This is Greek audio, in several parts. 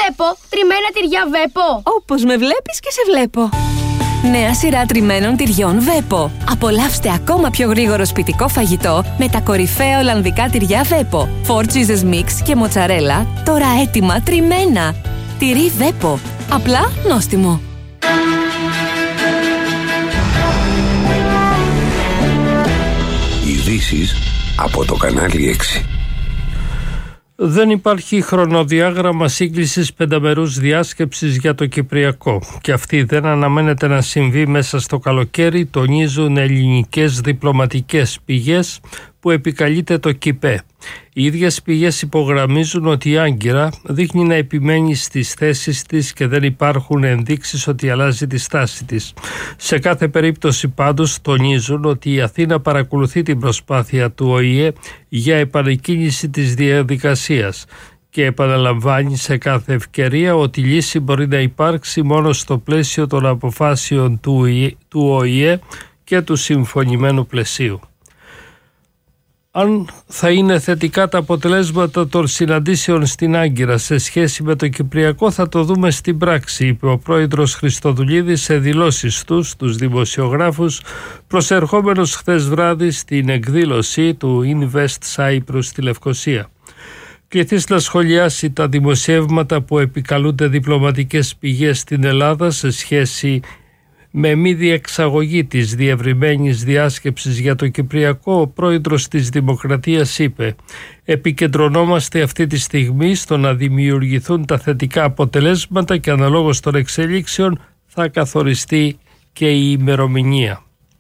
βλέπω? Τριμμένα τυριά Βέπο. Όπως με βλέπεις και σε βλέπω. Νέα σειρά τριμμένων τυριών Βέπο. Απολαύστε ακόμα πιο γρήγορο σπιτικό φαγητό με τα κορυφαία ολλανδικά τυριά Βέπο. 4 cheeses mix και μοτσαρέλα, τώρα έτοιμα τριμμένα. Τυρί Βέπο. Απλά νόστιμο. Ειδήσεις από το κανάλι 6. Δεν υπάρχει χρονοδιάγραμμα σύγκλησης πενταμερούς διάσκεψης για το Κυπριακό και αυτή δεν αναμένεται να συμβεί μέσα στο καλοκαίρι, τονίζουν ελληνικές διπλωματικές πηγές που επικαλείται το ΚΙΠΕ. Οι ίδιες πηγές υπογραμμίζουν ότι η Άγκυρα δείχνει να επιμένει στις θέσεις της και δεν υπάρχουν ενδείξεις ότι αλλάζει τη στάση της. Σε κάθε περίπτωση πάντως τονίζουν ότι η Αθήνα παρακολουθεί την προσπάθεια του ΟΗΕ για επανεκκίνηση της διαδικασίας και επαναλαμβάνει σε κάθε ευκαιρία ότι η λύση μπορεί να υπάρξει μόνο στο πλαίσιο των αποφάσεων του ΟΗΕ και του συμφωνημένου πλαισίου. Αν θα είναι θετικά τα αποτελέσματα των συναντήσεων στην Άγκυρα σε σχέση με το Κυπριακό θα το δούμε στην πράξη, είπε ο πρόεδρος Χριστοδουλίδης σε δηλώσεις του στους δημοσιογράφους προσερχόμενος χθες βράδυ στην εκδήλωση του Invest Cyprus στη Λευκοσία. Κληθείς να σχολιάσει τα δημοσιεύματα που επικαλούνται διπλωματικές πηγές στην Ελλάδα σε σχέση με μη διεξαγωγή της διευρυμένης διάσκεψης για το Κυπριακό, ο πρόεδρος της Δημοκρατίας είπε «Επικεντρωνόμαστε αυτή τη στιγμή στο να δημιουργηθούν τα θετικά αποτελέσματα και αναλόγως των εξελίξεων θα καθοριστεί και η ημερομηνία».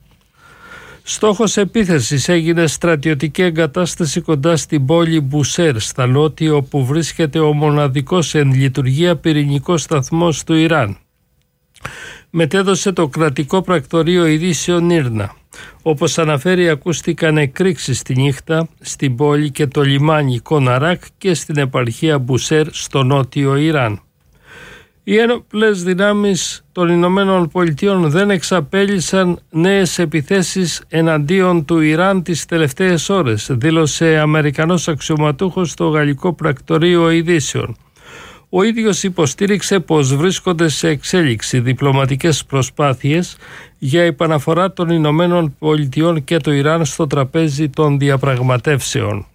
Στόχος επίθεσης έγινε στρατιωτική εγκατάσταση κοντά στην πόλη Μπουσέρ, στα νότια, όπου βρίσκεται ο μοναδικός εν λειτουργία πυρηνικός σταθμός του Ιράν. Μετέδωσε το κρατικό πρακτορείο ειδήσεων Ήρνα. Όπως αναφέρει, ακούστηκαν εκρήξεις τη νύχτα στην πόλη και το λιμάνι Κοναράκ και στην επαρχία Μπουσέρ στο νότιο Ιράν. Οι ένοπλες δυνάμεις των Ηνωμένων Πολιτειών δεν εξαπέλυσαν νέες επιθέσεις εναντίον του Ιράν τις τελευταίες ώρες, δήλωσε Αμερικανός αξιωματούχος στο γαλλικό πρακτορείο ειδήσεων. Ο ίδιος υποστήριξε πως βρίσκονται σε εξέλιξη διπλωματικές προσπάθειες για επαναφορά των Ηνωμένων Πολιτειών και το Ιράν στο τραπέζι των διαπραγματεύσεων.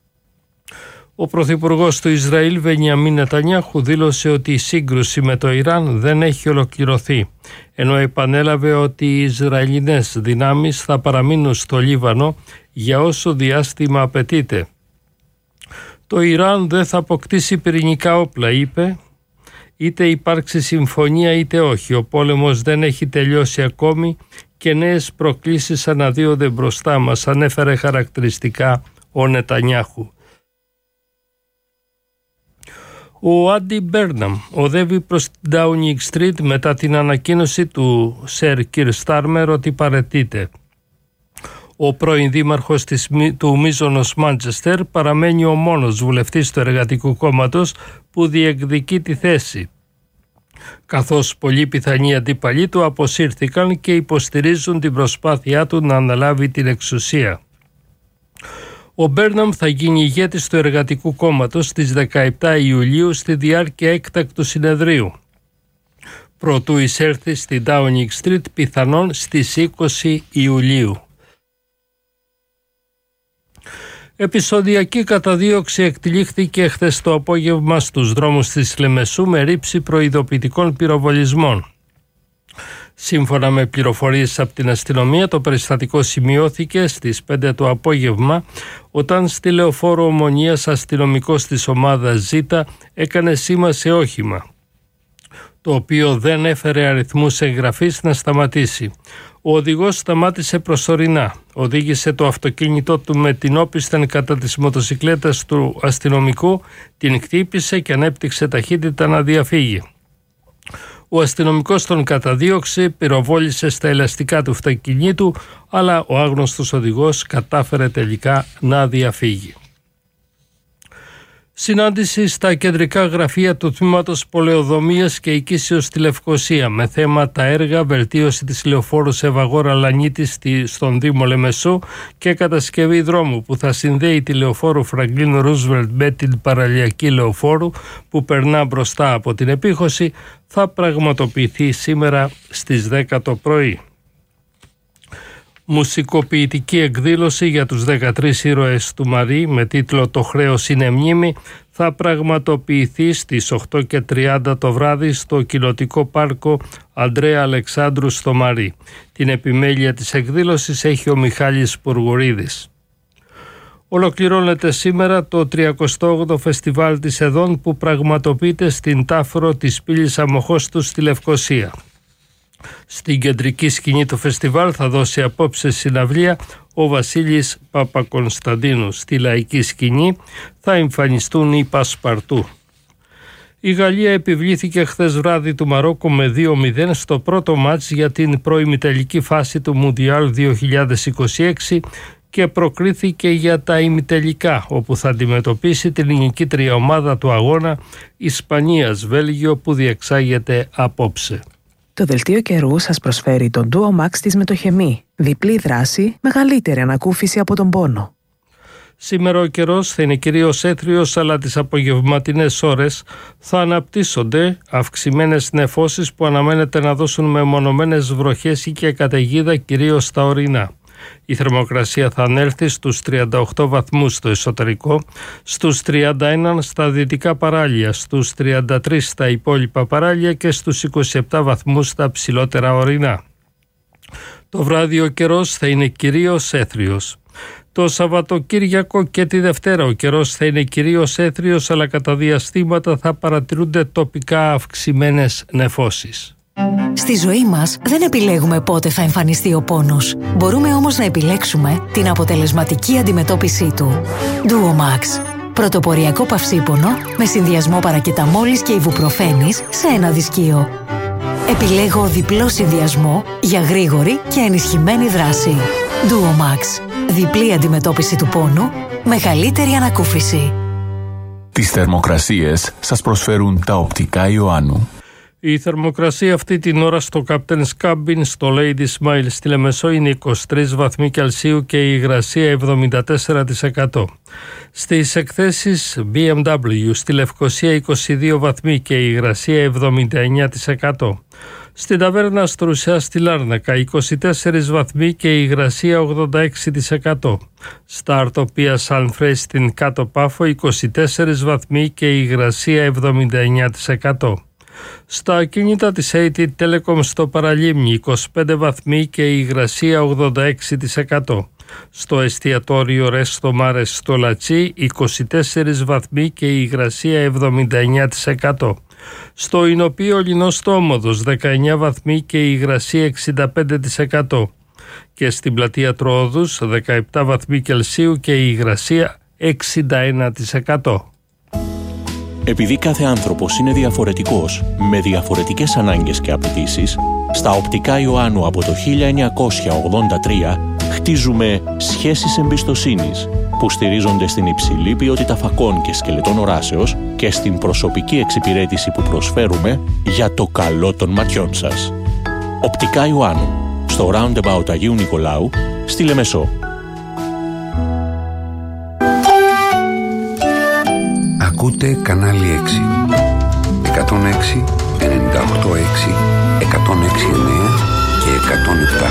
Ο Πρωθυπουργός του Ισραήλ Μπενιαμίν Νετανιάχου δήλωσε ότι η σύγκρουση με το Ιράν δεν έχει ολοκληρωθεί, ενώ επανέλαβε ότι οι Ισραηλινές δυνάμεις θα παραμείνουν στο Λίβανο για όσο διάστημα απαιτείται. Το Ιράν δεν θα αποκτήσει πυρηνικά όπλα, είπε, είτε υπάρξει συμφωνία είτε όχι. Ο πόλεμος δεν έχει τελειώσει ακόμη και νέες προκλήσεις αναδύονται μπροστά μας, ανέφερε χαρακτηριστικά ο Νετανιάχου. Ο Άντι Μπέρναμ οδεύει προς την Downing Street μετά την ανακοίνωση του Σερ Κιρ Στάρμερ ότι παραιτείται. Ο πρώην δήμαρχος του μείζωνος Μάντσεστερ παραμένει ο μόνος βουλευτής του Εργατικού Κόμματος που διεκδικεί τη θέση, καθώς πολλοί πιθανοί αντίπαλοι του αποσύρθηκαν και υποστηρίζουν την προσπάθειά του να αναλάβει την εξουσία. Ο Μπέρναμ θα γίνει ηγέτης του Εργατικού Κόμματος στις 17 Ιουλίου στη διάρκεια έκτακτου συνεδρίου, προτού εισέλθει στη Downing Street πιθανόν στις 20 Ιουλίου. Επεισοδιακή καταδίωξη εκτυλίχθηκε χθες το απόγευμα στους δρόμους της Λεμεσού με ρήψη προειδοποιητικών πυροβολισμών. Σύμφωνα με πληροφορίες από την αστυνομία, το περιστατικό σημειώθηκε στις 5 το απόγευμα όταν στη Λεωφόρο Ομονίας αστυνομικός της ομάδας Ζήτα έκανε σήμα σε όχημα, το οποίο δεν έφερε αριθμούς εγγραφής να σταματήσει. Ο οδηγός σταμάτησε προσωρινά, οδήγησε το αυτοκίνητό του με την όπισθεν κατά της μοτοσικλέτας του αστυνομικού, την χτύπησε και ανέπτυξε ταχύτητα να διαφύγει. Ο αστυνομικός τον καταδίωξε, πυροβόλησε στα ελαστικά του αυτοκινήτου, αλλά ο άγνωστος οδηγός κατάφερε τελικά να διαφύγει. Συνάντηση στα κεντρικά γραφεία του Τμήματος Πολεοδομίας και Οικίσεως στη Λευκοσία με θέμα τα έργα βελτίωση της λεωφόρου Σεβαγόρα Λανίτης στον Δήμο Λεμεσό και κατασκευή δρόμου που θα συνδέει τη λεωφόρου Φραγκλίν Ρούσβελτ με την παραλιακή λεωφόρου που περνά μπροστά από την επίχωση θα πραγματοποιηθεί σήμερα στις 10 το πρωί. Μουσικοποιητική εκδήλωση για τους 13 ήρωες του Μαρί με τίτλο «Το χρέος είναι μνήμη» θα πραγματοποιηθεί στις 8:30 το βράδυ στο Κοινοτικό Πάρκο Ανδρέα Αλεξάνδρου στο Μαρί. Την επιμέλεια της εκδήλωσης έχει ο Μιχάλης Πουργουρίδης. Ολοκληρώνεται σήμερα το 38ο Φεστιβάλ της Εδών που πραγματοποιείται στην Τάφρο της πύλης Αμοχώστου στη Λευκοσία. Στην κεντρική σκηνή του φεστιβάλ θα δώσει απόψε συναυλία ο Βασίλης Παπακωνσταντίνου. Στη λαϊκή σκηνή θα εμφανιστούν οι Πασπαρτού. Η Γαλλία επιβλήθηκε χθες βράδυ του Μαρόκο με 2-0 στο πρώτο μάτς για την προημιτελική φάση του Μουντιάλ 2026 και προκρίθηκε για τα ημιτελικά, όπου θα αντιμετωπίσει την νικήτρια ομάδα του αγώνα Ισπανίας-Βέλγιο που διεξάγεται απόψε. Το δελτίο καιρού σας προσφέρει τον Duo Max της Μετοχεμή. Διπλή δράση, μεγαλύτερη ανακούφιση από τον πόνο. Σήμερα ο καιρός θα είναι κυρίως έθριος, αλλά τις απογευματινές ώρες θα αναπτύσσονται αυξημένες νεφώσεις που αναμένεται να δώσουν μεμονωμένες βροχές ή και καταιγίδα κυρίως στα ορεινά. Η θερμοκρασία θα ανέλθει στους 38 βαθμούς στο εσωτερικό, στους 31 στα δυτικά παράλια, στους 33 στα υπόλοιπα παράλια και στους 27 βαθμούς στα ψηλότερα ορεινά. Το βράδυ ο καιρός θα είναι κυρίως έθριος. Το Σαββατοκύριακο και τη Δευτέρα ο καιρός θα είναι κυρίως έθριος, αλλά κατά διαστήματα θα παρατηρούνται τοπικά αυξημένες νεφώσεις. Στη ζωή μας δεν επιλέγουμε πότε θα εμφανιστεί ο πόνος. Μπορούμε όμως να επιλέξουμε την αποτελεσματική αντιμετώπιση του. Duo Max. Πρωτοποριακό παυσίπονο με συνδυασμό παρακεταμόλης και ιβουπροφένης σε ένα δισκείο. Επιλέγω διπλό συνδυασμό για γρήγορη και ενισχυμένη δράση. Duo Max. Διπλή αντιμετώπιση του πόνου, μεγαλύτερη ανακούφιση. Τις θερμοκρασίες σας προσφέρουν τα οπτικά Ιωάννου. Η θερμοκρασία αυτή την ώρα στο Captain's Cabin στο Lady Smile στη Λεμεσό είναι 23 βαθμοί Κελσίου και η υγρασία 74%. Στις εκθέσεις BMW στη Λευκοσία 22 βαθμοί και η υγρασία 79%. Στην ταβέρνα Στρουσιά στη Λάρνακα 24 βαθμοί και η υγρασία 86%. Στα Αρτοπία Σανφρέ στην Κάτω Πάφο 24 βαθμοί και η υγρασία 79%. Στα ακίνητα της AT Telecom στο Παραλίμνη 25 βαθμοί και η υγρασία 86%. Στο εστιατόριο Ρέστο Μάρες στο Λατσί 24 βαθμοί και η υγρασία 79%. Στο Ινοπείο Λινόστόμοδος 19 βαθμοί και η υγρασία 65%. Και στην πλατεία Τροόδους 17 βαθμοί Κελσίου και η υγρασία 61%. Επειδή κάθε άνθρωπος είναι διαφορετικός, με διαφορετικές ανάγκες και απαιτήσεις, στα οπτικά Ιωάννου από το 1983 χτίζουμε σχέσεις εμπιστοσύνης που στηρίζονται στην υψηλή ποιότητα φακών και σκελετών οράσεως και στην προσωπική εξυπηρέτηση που προσφέρουμε για το καλό των ματιών σας. Οπτικά Ιωάννου, στο Roundabout Αγίου Νικολάου, στη Λεμεσό. Ακούτε κανάλι 6. 106, 98,6, 106,9 και 107.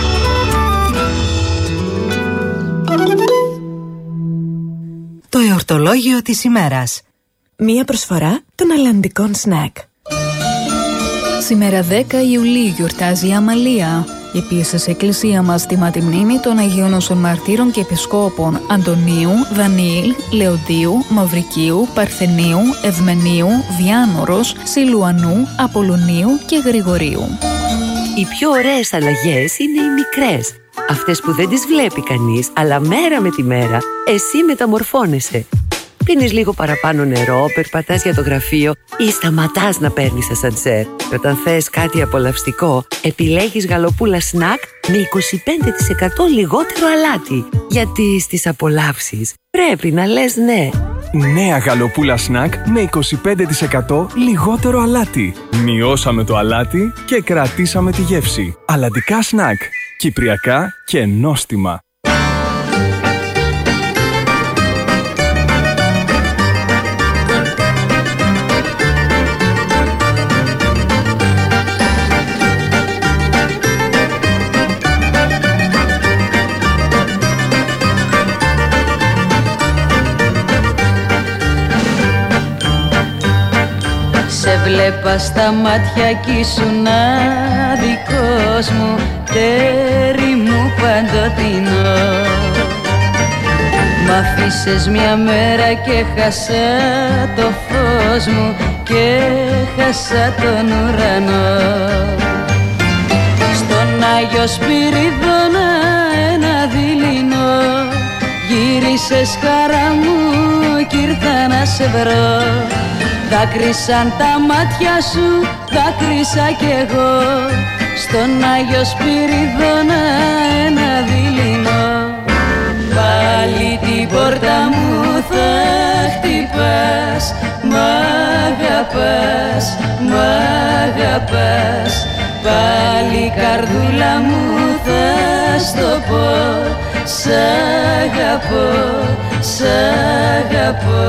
Το εορτολόγιο της ημέρας. Μία προσφορά των αλλαντικών σνακ. Σήμερα 10 Ιουλίου γιορτάζει η Αμαλία. Η επίσης εκκλησία μας τιμά τη μνήμη των Αγίων Όσων Μαρτύρων και Επισκόπων Αντωνίου, Δανιήλ, Λεοντίου, Μαυρικίου, Παρθενίου, Ευμενίου, Διάνορος, Σιλουανού, Απολωνίου και Γρηγορίου. Οι πιο ωραίες αλλαγές είναι οι μικρές. Αυτές που δεν τις βλέπει κανείς, αλλά μέρα με τη μέρα εσύ μεταμορφώνεσαι. Πίνεις λίγο παραπάνω νερό, περπατάς για το γραφείο ή σταματάς να παίρνεις ασανσέρ. Και όταν θες κάτι απολαυστικό, επιλέγεις γαλοπούλα σνακ με 25% λιγότερο αλάτι. Γιατί στις απολαύσεις πρέπει να λες ναι. Νέα γαλοπούλα σνακ με 25% λιγότερο αλάτι. Μειώσαμε το αλάτι και κρατήσαμε τη γεύση. Αλλαντικά σνακ. Κυπριακά και νόστιμα. Σε βλέπα στα μάτια κι ήσουν δικός μου, τέρι μου παντοτινό. Μ' αφήσες μια μέρα και χάσα το φως μου και χάσα τον ουρανό. Στον Άγιο Σπυρίδωνα ένα δειλινό, γύρισες χαρά μου κι ήρθα να σε βρω. Δάκρυσαν τα μάτια σου, δάκρυσα κι εγώ, στον Άγιο Σπυρίδωνα ένα δειλινό. Πάλι την πόρτα μου θα χτυπάς, μ' αγαπάς, μ' αγαπάς. Πάλι καρδούλα μου θα στο πω, σ' αγαπώ, σ' αγαπώ.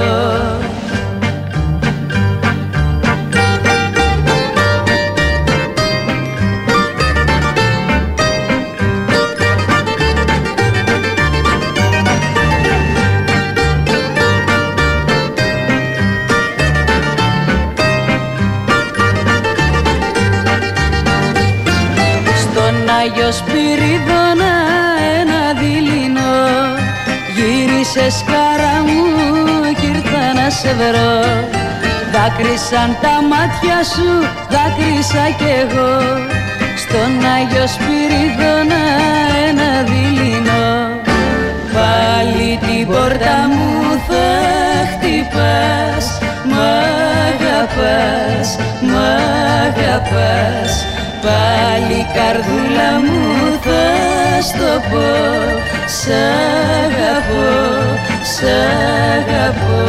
Άγιο Σπυρίδωνα ένα δειλινό, γύρισες χαρά μου κι ήρθα να σε βρω. Δάκρυσαν τα μάτια σου, δάκρυσα κι εγώ, στον Άγιο Σπυρίδωνα ένα δειλινό. Πάλι την πόρτα μου θα χτυπάς, μ' αγαπάς, μ' αγαπάς. Πάλι καρδούλα μου θα στο πω, σ' αγαπώ, σ' αγαπώ.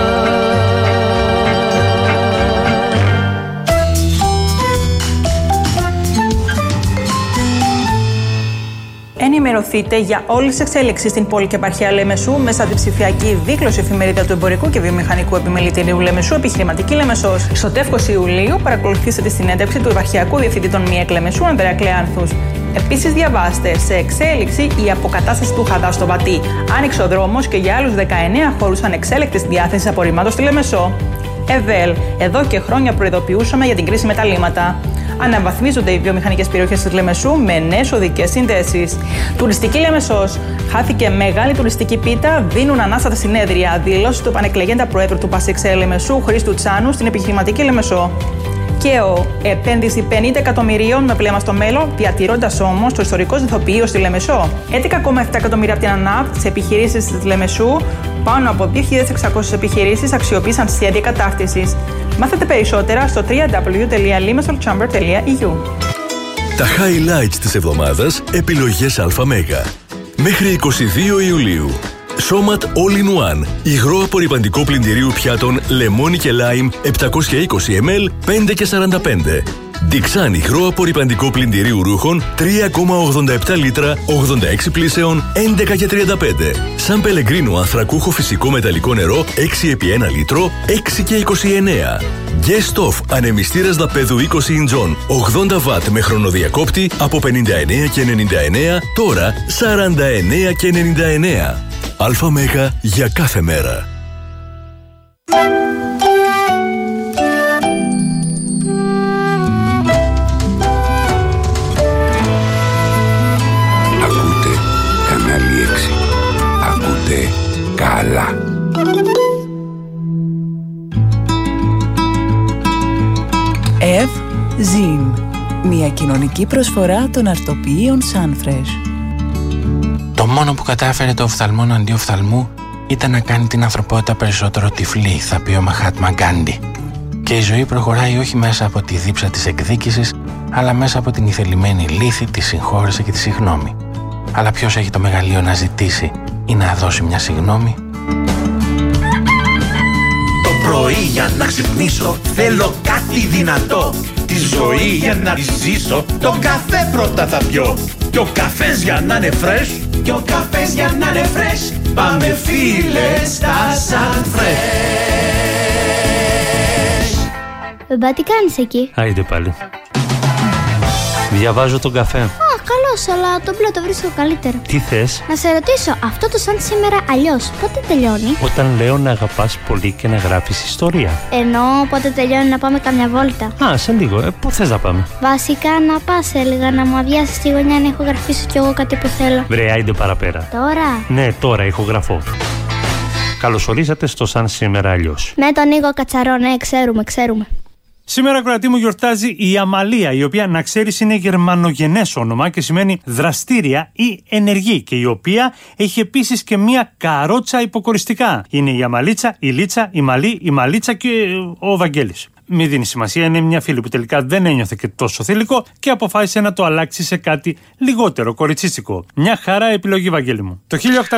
Ενημερωθείτε για όλες τις εξέλιξεις στην πόλη και επαρχία Λεμεσού μέσα από τη ψηφιακή δίκλωση εφημερίδα του Εμπορικού και Βιομηχανικού Επιμελητηρίου Λεμεσού, Επιχειρηματική Λεμεσός. Στο τεύχος Ιουλίου παρακολουθήστε τη συνέντευξη του Επαρχιακού Διευθυντή των ΜΙΕΚ Λεμεσού, Ανδρέα Κλεάνθους. Επίσης, διαβάστε σε εξέλιξη η αποκατάσταση του Χαδά στο Βατί. Άνοιξε ο δρόμος και για άλλους 19 χώρους ανεξέλεκτης διάθεσης απορριμμάτων στη Λεμεσό. ΕΒΕΛ. Εδώ και χρόνια προειδοποιούσαμε για την κρίση με τα λίμματα. Αναβαθμίζονται οι βιομηχανικές περιοχές της Λεμεσού με νέες οδικές συνδέσεις. Τουριστική Λεμεσός. Χάθηκε μεγάλη τουριστική πίτα, δίνουν ανάσα τα συνέδρια. Δηλώσει του επανεκλεγέντα Προέδρου του ΠΑΣΕΞΕ Λεμεσού, Χρήστου Τσάνου, στην Επιχειρηματική Λεμεσό. Και επένδυση 50 εκατομμυρίων με βλέμμα στο μέλλον, διατηρώντας όμως το ιστορικό ζυθοποιείο στη Λεμεσό. 11,7 εκατομμύρια από την ΑΝΑΠ σε επιχειρήσεις της Λεμεσού, πάνω από 2.600 επιχειρήσεις αξιοποίησαν σχέδια κατάρτισης. Μάθετε περισσότερα στο www.limasolchamber.eu. Τα highlights της εβδομάδας, επιλογές ΑΜΕΓΑ. Μέχρι 22 Ιουλίου. Somat All-in-One. Υγρό απορρυπαντικό πλυντηρίου πιάτων λεμόνι και λάιμ 720 ml 5,45. Dixan υγρό απορρυπαντικό πλυντηρίου ρούχων 3,87 λίτρα 86 πλήσεων 11,35. Σαν Πελεγκρίνο ανθρακούχο φυσικό μεταλλικό νερό 6x1 λίτρο 6,29. Guest Off ανεμιστήρας δαπέδου 20 ιντσών 80 βατ με χρονοδιακόπτη από 59,99 τώρα 49,99. ΑΜΕΓΑ για κάθε μέρα. Ακούτε κανάλι 6. Ακούτε καλά. Ζιν. Μια κοινωνική προσφορά των αρτοποιείων Sunfresh. Το μόνο που κατάφερε το οφθαλμόν αντί οφθαλμού ήταν να κάνει την ανθρωπότητα περισσότερο τυφλή, θα πει ο Μαχάτμα Γκάντι. Και η ζωή προχωράει όχι μέσα από τη δίψα της εκδίκησης, αλλά μέσα από την ηθελημένη λύθη, τη συγχώρεση και τη συγγνώμη. Αλλά ποιος έχει το μεγαλείο να ζητήσει ή να δώσει μια συγγνώμη? Πρωί για να ξυπνήσω θέλω κάτι δυνατό. Τη ζωή για να τη ζήσω τον καφέ πρώτα θα πιω. Και ο καφές για να είναι fresh, και ο καφές για να είναι fresh, πάμε φίλε στα Sun Fresh. Μπαμπά, τι κάνεις εκεί? Άιντε πάλι. Διαβάζω τον καφέ. Καλώς, αλλά το μπλε το βρίσκω καλύτερο. Τι θες? Να σε ρωτήσω, αυτό το σαν σήμερα αλλιώς, πότε τελειώνει? Όταν λέω να αγαπάς πολύ και να γράφεις ιστορία. Ενώ πότε τελειώνει να πάμε καμιά βόλτα? Α, σε λίγο. Πού θες να πάμε? Βασικά να πας, έλεγα, να μου αδειάσεις τη γωνιά να ηχογραφήσω κι εγώ κάτι που θέλω. Βρε, άιντε παραπέρα. Τώρα? Ναι, τώρα ηχογραφώ. Καλωσορίσατε στο σαν σήμερα αλλιώς. Με τον Νίκο Κατσαρό, ναι, ξέρουμε. Σήμερα, ακροατή μου, γιορτάζει η Αμαλία, η οποία, να ξέρεις, είναι γερμανογενές όνομα και σημαίνει δραστήρια ή ενεργή, και η οποία έχει επίσης και μία καρότσα υποκοριστικά. Είναι η Αμαλίτσα, η Λίτσα, η Μαλή, η Μαλίτσα και ο Βαγγέλης. Μη δίνει σημασία, είναι μια φίλη που τελικά δεν ένιωθε και τόσο θηλυκό και αποφάσισε να το αλλάξει σε κάτι λιγότερο κοριτσίστικο. Μια χαρά επιλογή, Βαγγέλη μου. Το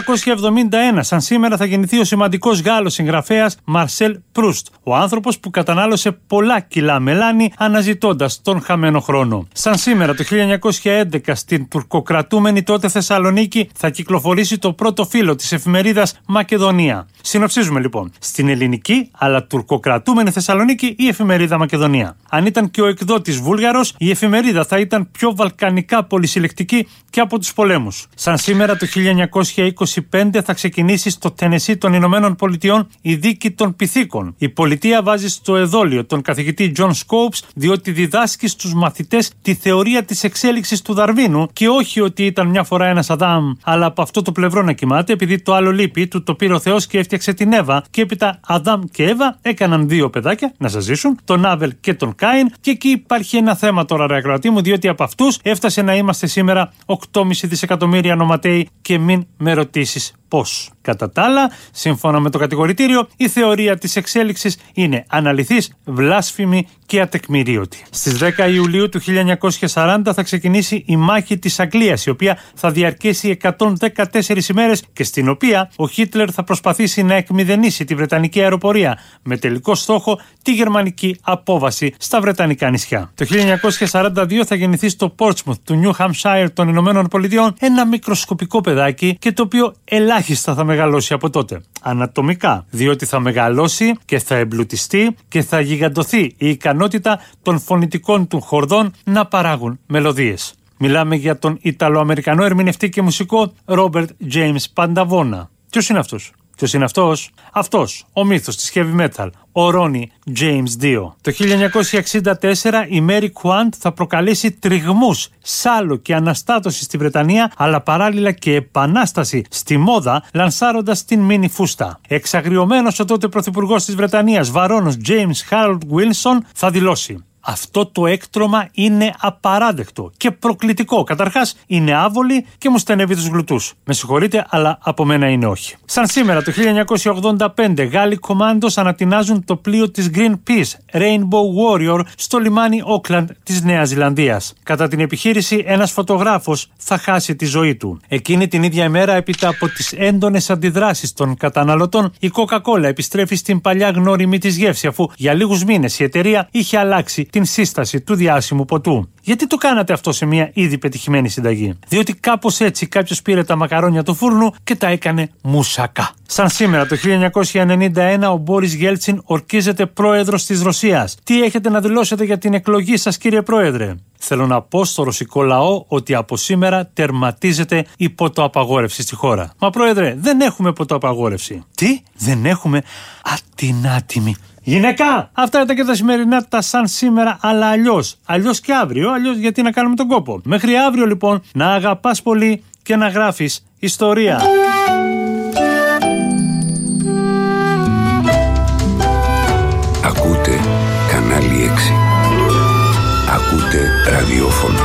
1871, σαν σήμερα, θα γεννηθεί ο σημαντικός Γάλλος συγγραφέας Μαρσέλ Προύστ, ο άνθρωπος που κατανάλωσε πολλά κιλά μελάνι αναζητώντας τον χαμένο χρόνο. Σαν σήμερα, το 1911, στην τουρκοκρατούμενη τότε Θεσσαλονίκη, θα κυκλοφορήσει το πρώτο φύλλο της εφημερίδας Μακεδονία. Συνοψίζουμε λοιπόν. Στην ελληνική, αλλά τουρκοκρατούμενη Θεσσαλονίκη, η εφημερίδα Μακεδονία. Αν ήταν και ο εκδότης Βούλγαρος, η εφημερίδα θα ήταν πιο βαλκανικά πολυσυλλεκτική και από τους πολέμους. Σαν σήμερα, το 1925, θα ξεκινήσει στο Τενεσί των Ηνωμένων Πολιτειών η δίκη των Πυθίκων. Η πολιτεία βάζει στο εδόλιο τον καθηγητή John Scopes, διότι διδάσκει στους μαθητές τη θεωρία της εξέλιξης του Δαρβίνου, και όχι ότι ήταν μια φορά ένας Αδάμ, αλλά από αυτό το πλευρό να κοιμάται, επειδή το άλλο λείπει, του το πήρε ο Θεός και έφτιαξε την Εύα, και έπειτα Αδάμ και Εύα έκαναν δύο παιδάκια να σας ζήσουν, τον Άβελ και τον Κάιν, και εκεί υπάρχει ένα θέμα τώρα, ρε ακροατή μου, διότι από αυτούς έφτασε να είμαστε σήμερα 8,5 δισεκατομμύρια νοματέοι, και μην με ρωτήσεις πώς. Κατά τα άλλα, σύμφωνα με το κατηγορητήριο, η θεωρία της εξέλιξης είναι αναλυθής, βλάσφημη και ατεκμηρίωτη. Στις 10 Ιουλίου του 1940 θα ξεκινήσει η μάχη της Αγγλίας, η οποία θα διαρκέσει 114 ημέρες και στην οποία ο Χίτλερ θα προσπαθήσει να εκμηδενήσει τη Βρετανική αεροπορία, με τελικό στόχο τη γερμανική απόβαση στα Βρετανικά νησιά. Το 1942 θα γεννηθεί στο Portsmouth του New Hampshire των Ηνωμένων Πολιτειών ένα μικροσκοπικό παιδάκι, και το οποίο ελάχιστα θα μεγαλώσει από τότε. Ανατομικά, διότι θα μεγαλώσει και θα εμπλουτιστεί και θα γιγαντωθεί η ικανότητα των φωνητικών του χορδών να παράγουν μελωδίες. Μιλάμε για τον Ιταλοαμερικανό ερμηνευτή και μουσικό Ρόμπερτ Τζέιμς Πανταβόνα. Ποιος είναι αυτός? Ποιος είναι αυτός? Αυτός, ο μύθος της heavy metal, ο Ρόνι James Dio. Το 1964 η Mary Quant θα προκαλέσει τριγμούς, σάλο και αναστάτωση στη Βρετανία, αλλά παράλληλα και επανάσταση στη μόδα, λανσάροντας την μίνι φούστα. Εξαγριωμένος ο τότε πρωθυπουργός της Βρετανίας, βαρώνος James Harold Wilson, θα δηλώσει: αυτό το έκτρωμα είναι απαράδεκτο και προκλητικό. Καταρχάς, είναι άβολη και μου στενεύει τους γλουτούς. Με συγχωρείτε, αλλά από μένα είναι όχι. Σαν σήμερα, το 1985, Γάλλοι κομάντος ανατινάζουν το πλοίο της Greenpeace, Rainbow Warrior, στο λιμάνι Auckland της Νέας Ζηλανδίας. Κατά την επιχείρηση, ένας φωτογράφος θα χάσει τη ζωή του. Εκείνη την ίδια ημέρα, έπειτα από τις έντονες αντιδράσεις των καταναλωτών, η Coca-Cola επιστρέφει στην παλιά γνώριμη της γεύση, αφού για λίγους μήνες η εταιρεία είχε αλλάξει την σύσταση του διάσημου ποτού. Γιατί το κάνατε αυτό σε μια ήδη πετυχημένη συνταγή? Διότι κάπως έτσι κάποιος πήρε τα μακαρόνια του φούρνου και τα έκανε μουσακά. Σαν σήμερα, το 1991, ο Μπόρις Γέλτσιν ορκίζεται πρόεδρος της Ρωσίας. Τι έχετε να δηλώσετε για την εκλογή σας, κύριε πρόεδρε? Θέλω να πω στο ρωσικό λαό ότι από σήμερα τερματίζεται η ποτοαπαγόρευση στη χώρα. Μα πρόεδρε, δεν έχουμε ποτοαπαγόρευση. Τι? Δεν έχουμε? Ατινάτιμη. Γυναίκα! Αυτά ήταν και τα σημερινά τα σαν σήμερα, αλλά αλλιώς. Αλλιώς και αύριο, αλλιώς γιατί να κάνουμε τον κόπο. Μέχρι αύριο λοιπόν, να αγαπάς πολύ και να γράφεις ιστορία. Ακούτε κανάλι 6. Ακούτε ραδιόφωνο.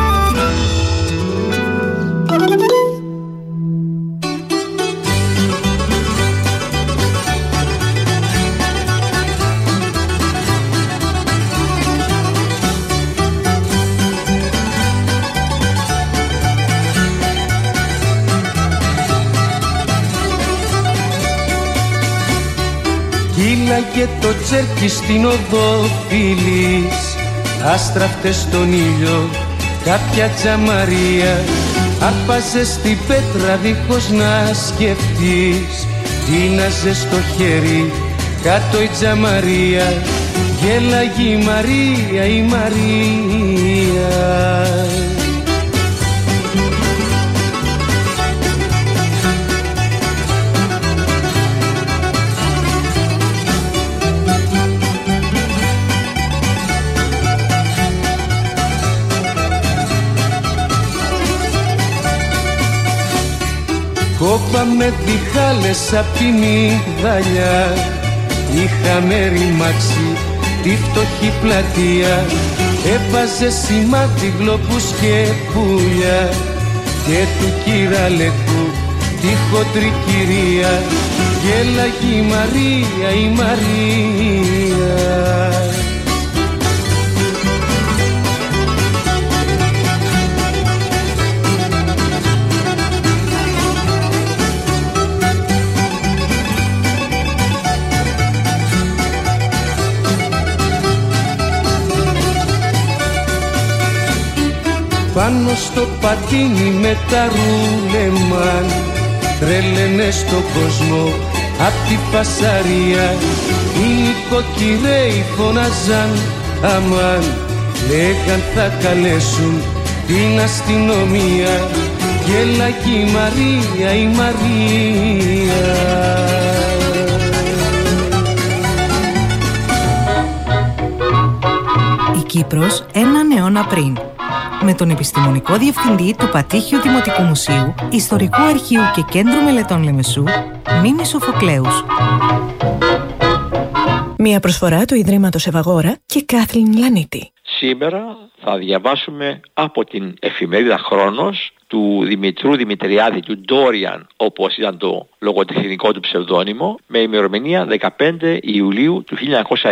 Γέλαγε το τσέρκι στην οδό φίλης, άστραφτε στον ήλιο κάποια τζαμαρία. Άρπαζε στην πέτρα δίχως να σκεφτείς, τίναζε στο χέρι κάτω η τζαμαρία. Γέλαγε η Μαρία, η Μαρία. Κόπαμε διχάλες απ' τη μυγδαλιά, είχαμε ρημάξει τη φτωχή πλατεία. Έβαζε σημάδι γλόπους και πουλιά και του κυραλεκού τη χοντρή κυρία. Γέλαγε η Μαρία, η Μαρία. Πάνω στο πατίνι με τα ρούλεμαν, τρέλαινε στον κόσμο απ' τη φασαρία. Οι νοικοκυρέοι φωνάζαν αμάν, λέγαν θα καλέσουν την αστυνομία. Γέλαγε η Μαρία, η Μαρία. Η Κύπρος έναν αιώνα πριν, με τον επιστημονικό διευθυντή του Πατήχιου Δημοτικού Μουσείου, Ιστορικού Αρχείου και Κέντρου Μελετών Λεμεσού, Μίμη Σοφοκλέους. Μια προσφορά του Ιδρύματος Ευαγόρα και Κάθλιν Λανίτη. Σήμερα θα διαβάσουμε από την εφημερίδα Χρόνος του Δημητρού Δημητριάδη, του Ντόριαν, όπως ήταν το λογοτεχνικό του ψευδόνυμο, με ημερομηνία 15 Ιουλίου του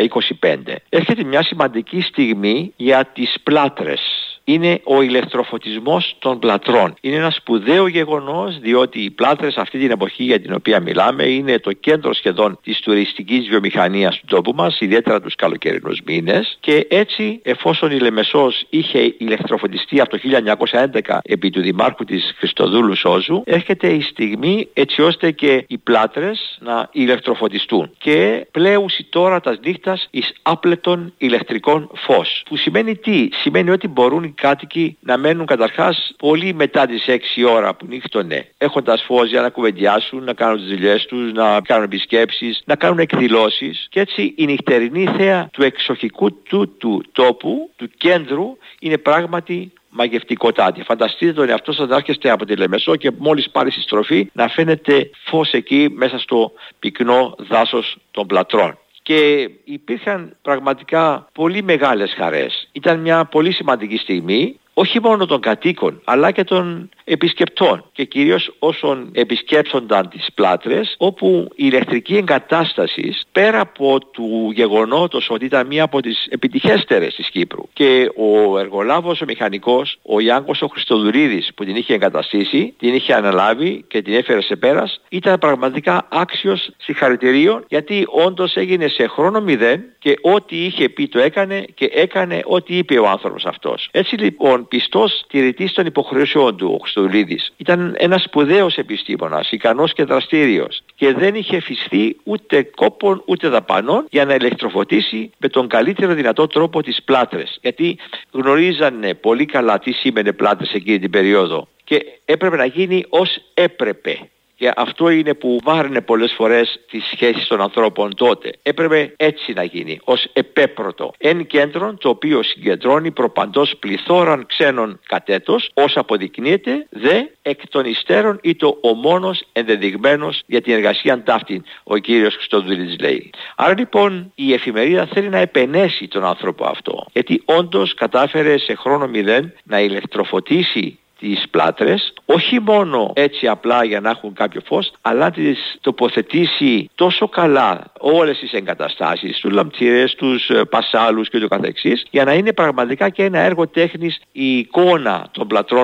1925. Έρχεται μια σημαντική στιγμή για τις πλάτρες. Είναι ο ηλεκτροφωτισμός των πλατρών. Είναι ένα σπουδαίο γεγονός, διότι οι πλάτρες αυτή την εποχή για την οποία μιλάμε είναι το κέντρο σχεδόν της τουριστικής βιομηχανίας του τόπου μας, ιδιαίτερα τους καλοκαιρινούς μήνες, και έτσι, εφόσον η Λεμεσός είχε ηλεκτροφωτιστεί από το 1911 επί του Δημάρχου της Χριστοδούλου Σόζου, έρχεται η στιγμή έτσι ώστε και οι πλάτρες να ηλεκτροφωτιστούν. Και πλέουση τώρα τας νύχτας εις άπλετον ηλεκτρικών φως. Που σημαίνει τι? Σημαίνει ότι μπορούν οι κάτοικοι να μένουν καταρχάς πολύ μετά τις 6 ώρα που νύχτωνε, έχοντας φως για να κουβεντιάσουν, να κάνουν τις δουλειές τους, να κάνουν επισκέψεις, να κάνουν εκδηλώσεις, και έτσι η νυχτερινή θέα του εξοχικού του τόπου, του κέντρου, είναι πράγματι μαγευτικότατη. Φανταστείτε τον εαυτό σας να έρχεστε από τη Λεμεσό και μόλις πάρει στη στροφή να φαίνεται φως εκεί μέσα στο πυκνό δάσος των πλατρών. Και υπήρχαν πραγματικά πολύ μεγάλες χαρές. Ήταν μια πολύ σημαντική στιγμή, όχι μόνο των κατοίκων, αλλά και των επισκεπτών και κυρίως όσων επισκέψονταν τις πλάτρες, όπου η ηλεκτρική εγκατάσταση, πέρα από του γεγονότος ότι ήταν μία από τις επιτυχέστερες της Κύπρου, και ο εργολάβος, ο μηχανικός, ο Ιάνκος ο Χριστοδουλίδης που την είχε εγκαταστήσει, την είχε αναλάβει και την έφερε σε πέρας, ήταν πραγματικά άξιος συγχαρητηρίων, γιατί όντως έγινε σε χρόνο μηδέν και ό,τι είχε πει το έκανε και έκανε ό,τι είπε ο άνθρωπος αυτός. Έτσι λοιπόν, πιστός τηρητής των υποχρεώσεων του, ο Χριστοδουλίδης ήταν ένας σπουδαίος επιστήμονας, ικανός και δραστήριος, και δεν είχε φυσθεί ούτε κόπων ούτε δαπανών για να ηλεκτροφωτίσει με τον καλύτερο δυνατό τρόπο τις πλάτρες. Γιατί γνωρίζανε πολύ καλά τι σήμαινε πλάτρες εκείνη την περίοδο και έπρεπε να γίνει ως έπρεπε. Και αυτό είναι που βάρνε πολλές φορές τις σχέσεις των ανθρώπων τότε. Έπρεπε έτσι να γίνει, ως επέπρωτο. Εν κέντρον, το οποίο συγκεντρώνει προπαντός πληθώραν ξένων κατέτος, ως αποδεικνύεται δε εκ των υστέρων ήτο ο μόνος ενδεδειγμένος για την εργασία ταύτην, ο κύριος Χριστοδουλίδης λέει. Άρα λοιπόν η εφημερίδα θέλει να επενέσει τον άνθρωπο αυτό, γιατί όντως κατάφερε σε χρόνο μηδέν να ηλεκτροφωτίσει τις πλάτρες, όχι μόνο έτσι απλά για να έχουν κάποιο φως, αλλά τις τοποθετήσει τόσο καλά όλες τις εγκαταστάσεις, τους λαμπτήρες, τους πασάλους και το καθεξής, για να είναι πραγματικά και ένα έργο τέχνης η εικόνα των πλατρών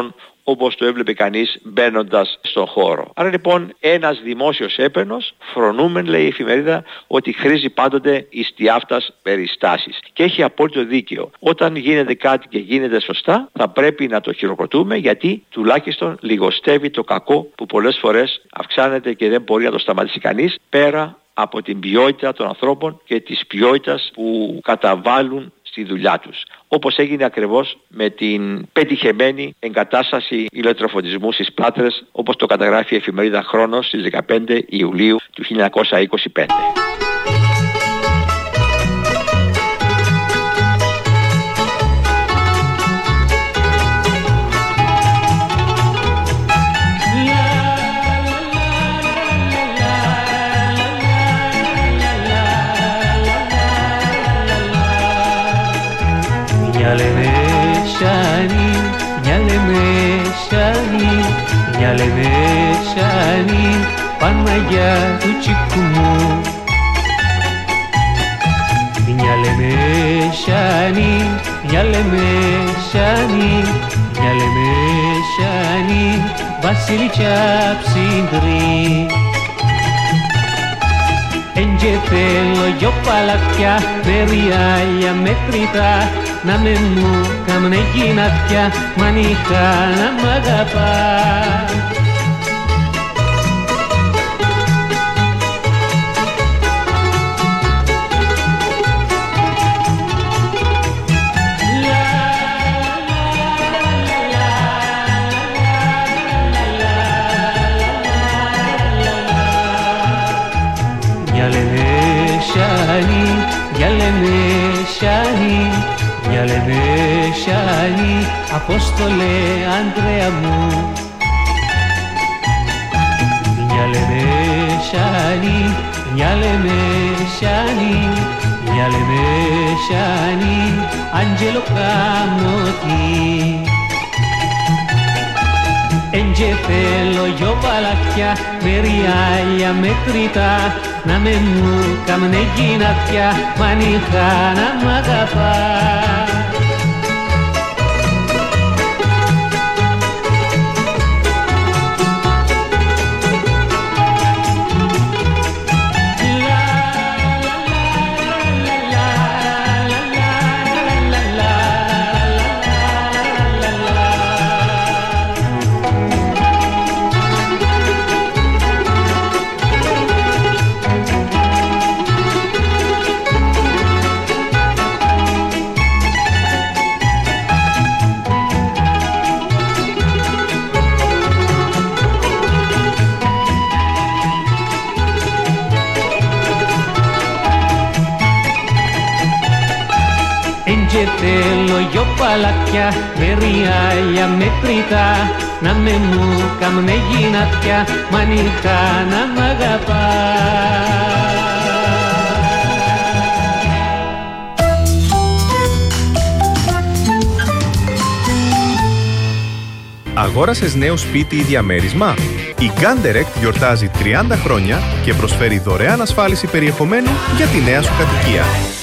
όπως το έβλεπε κανείς μπαίνοντας στον χώρο. Άρα λοιπόν ένας δημόσιος έπαινος φρονούμεν, λέει η εφημερίδα, ότι χρήζει πάντοτε εις τη αυτάς περιστάσεις. Και έχει απόλυτο δίκαιο. Όταν γίνεται κάτι και γίνεται σωστά, θα πρέπει να το χειροκροτούμε, γιατί τουλάχιστον λιγοστεύει το κακό που πολλές φορές αυξάνεται και δεν μπορεί να το σταματήσει κανείς, πέρα από την ποιότητα των ανθρώπων και της ποιότητας που καταβάλουν στη δουλειά τους. Όπως έγινε ακριβώς με την πετυχεμένη εγκατάσταση ηλεκτροφωτισμού στις Πάτρες, όπως το καταγράφει η εφημερίδα Χρόνος στις 15 Ιουλίου του 1925. Μιάλε με σάνι, Παναγιά του τσίκου μου. Μιάλε με σάνι, μιάλε με σάνι, μιάλε με σάνι, βασιλίτσα ψυντρή. Έντζε θέλω δυο παλατιά με ριάλια μετρητά, να με μου κάμνε γυνατιά, μανιχά να μ' αγαπά. Μιάλε με σάνι, μιάλε με σάνι, μιάλε με σάνι, Απόστολε Ανδρέα μου. Μιάλε με σάνι, μιάλε με σάνι, μιάλε με σάνι, Άγγελο Καμωτή. Έντζε θέλω δυο παλατιά με ριάλια μετρητά, να με μου κάμνε γυνατιά, μανιχά να μ' αγαπά. Και θέλω δυο παλατιά με ριάλια μετρητά, να με μου κάμνε γυνατιά, μανιχά να μ' αγαπά. Αγόρασες νέο σπίτι ή διαμέρισμα? Η Ganderect γιορτάζει 30 χρόνια και προσφέρει δωρεάν ασφάλιση περιεχομένου για τη νέα σου κατοικία.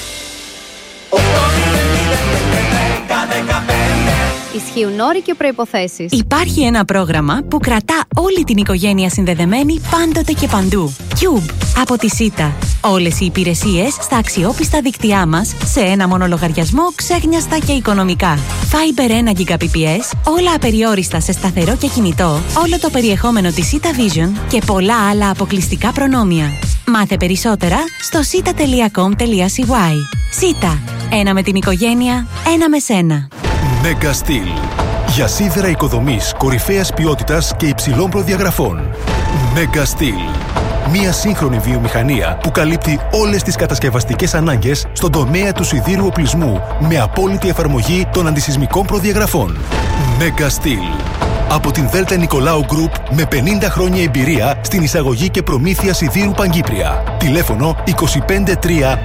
Ισχύουν όροι και προϋποθέσεις. Υπάρχει ένα πρόγραμμα που κρατά όλη την οικογένεια συνδεδεμένη πάντοτε και παντού. Cube από τη ΣΥΤΑ. Όλες οι υπηρεσίες στα αξιόπιστα δίκτυά μας σε ένα μόνο λογαριασμό, ξέχνιαστα και οικονομικά. Fiber 1 Gbps, όλα απεριόριστα σε σταθερό και κινητό, όλο το περιεχόμενο της ΣΥΤΑ Vision και πολλά άλλα αποκλειστικά προνόμια. Μάθε περισσότερα στο sita.com.cy. ΣΥΤΑ. Ένα με την οικογένεια, ένα με σένα. Mega Steel. Για σίδερα οικοδομής κορυφαίας ποιότητας και υψηλών προδιαγραφών. Mega Steel. Μια σύγχρονη βιομηχανία που καλύπτει όλες τις κατασκευαστικές ανάγκες στον τομέα του σιδήρου οπλισμού με απόλυτη εφαρμογή των αντισυσμικών προδιαγραφών. Mega Steel. Από την Δέλτα Νικολάου Group με 50 χρόνια εμπειρία στην εισαγωγή και προμήθεια σιδήρου Παγκύπρια. Τηλέφωνο 253 96 000.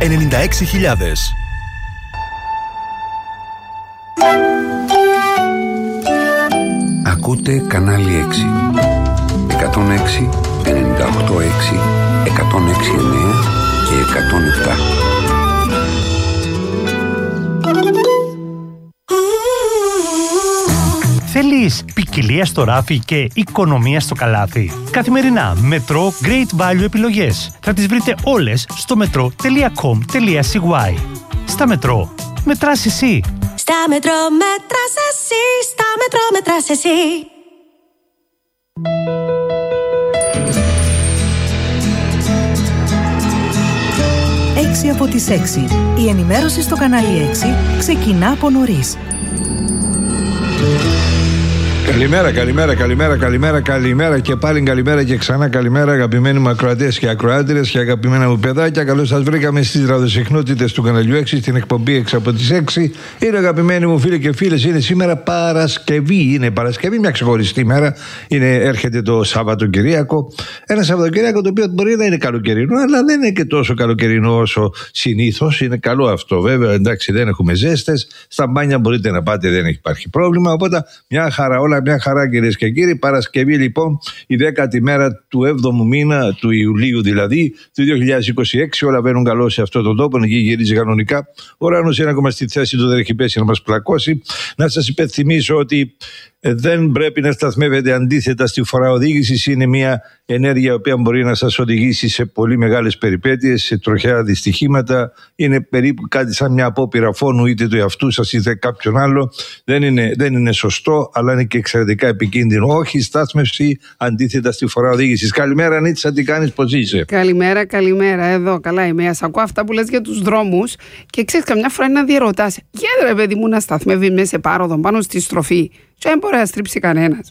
Ακούτε κανάλι 6. 106, 98,6, 106,9 και 107. Θέλεις ποικιλία στο ράφι και οικονομία στο καλάθι? Καθημερινά Μετρό Great Value επιλογές. Θα τις βρείτε όλες στο metro.com.cy. Στα Μετρό, μετράς εσύ. Στα Μετρό μετράς εσύ. Στα Μετρό μετράς εσύ. 6 από τις 6. Η ενημέρωση στο κανάλι 6 ξεκινά από νωρίς. Καλημέρα και πάλι καλημέρα και ξανά καλημέρα, αγαπημένοι μου ακροατές και ακροάτριες και αγαπημένα μου παιδάκια. Καλώς σας βρήκαμε στις ραδιοσυχνότητες του καναλιού 6, στην εκπομπή 6 από τις 6. Είναι αγαπημένοι μου φίλοι και φίλες, είναι σήμερα Παρασκευή. Είναι Παρασκευή, μια ξεχωριστή μέρα. Έρχεται το Σαββατοκυριακό. Ένα Σαββατοκυριακό το οποίο μπορεί να είναι καλοκαιρινό, αλλά δεν είναι και τόσο καλοκαιρινό όσο συνήθως. Είναι καλό αυτό, βέβαια. Εντάξει, δεν έχουμε ζέστες. Στα μπάνια μπορείτε να πάτε, δεν υπάρχει πρόβλημα. Οπότε μια χαρά όλα. Μια χαρά, κυρίες και κύριοι. Παρασκευή λοιπόν, η 10η μέρα του 7ου μήνα, του Ιουλίου δηλαδή, του 2026. Όλα βαίνουν καλό σε αυτόν τον τόπο. Εκεί γυρίζει κανονικά. Ο ουρανός είναι ακόμα στη θέση του, δεν έχει πέσει να μας πλακώσει. Να σας υπενθυμίσω ότι δεν πρέπει να σταθμεύετε αντίθετα στη φορά οδήγησης. Είναι μια ενέργεια η οποία μπορεί να σας οδηγήσει σε πολύ μεγάλες περιπέτειες, σε τροχαία δυστυχήματα. Είναι περίπου κάτι σαν μια απόπειρα φόνου, είτε του εαυτού σας είτε κάποιον άλλο. Δεν είναι σωστό, αλλά είναι και εξαιρετικά επικίνδυνο. Όχι στάθμευση αντίθετα στη φορά οδήγησης. Καλημέρα, Νίτσα, τι κάνεις, πώς είσαι? Καλημέρα. Εδώ καλά είμαι. Ας ακούω αυτά που λες για τους δρόμους και ξέρεις, καμιά φορά είναι να διαρωτάς. Γιατί ρε παιδί μου να σταθμεύει μέσα σε πάροδο πάνω στη στροφή? Και δεν μπορεί να στρίψει κανένας.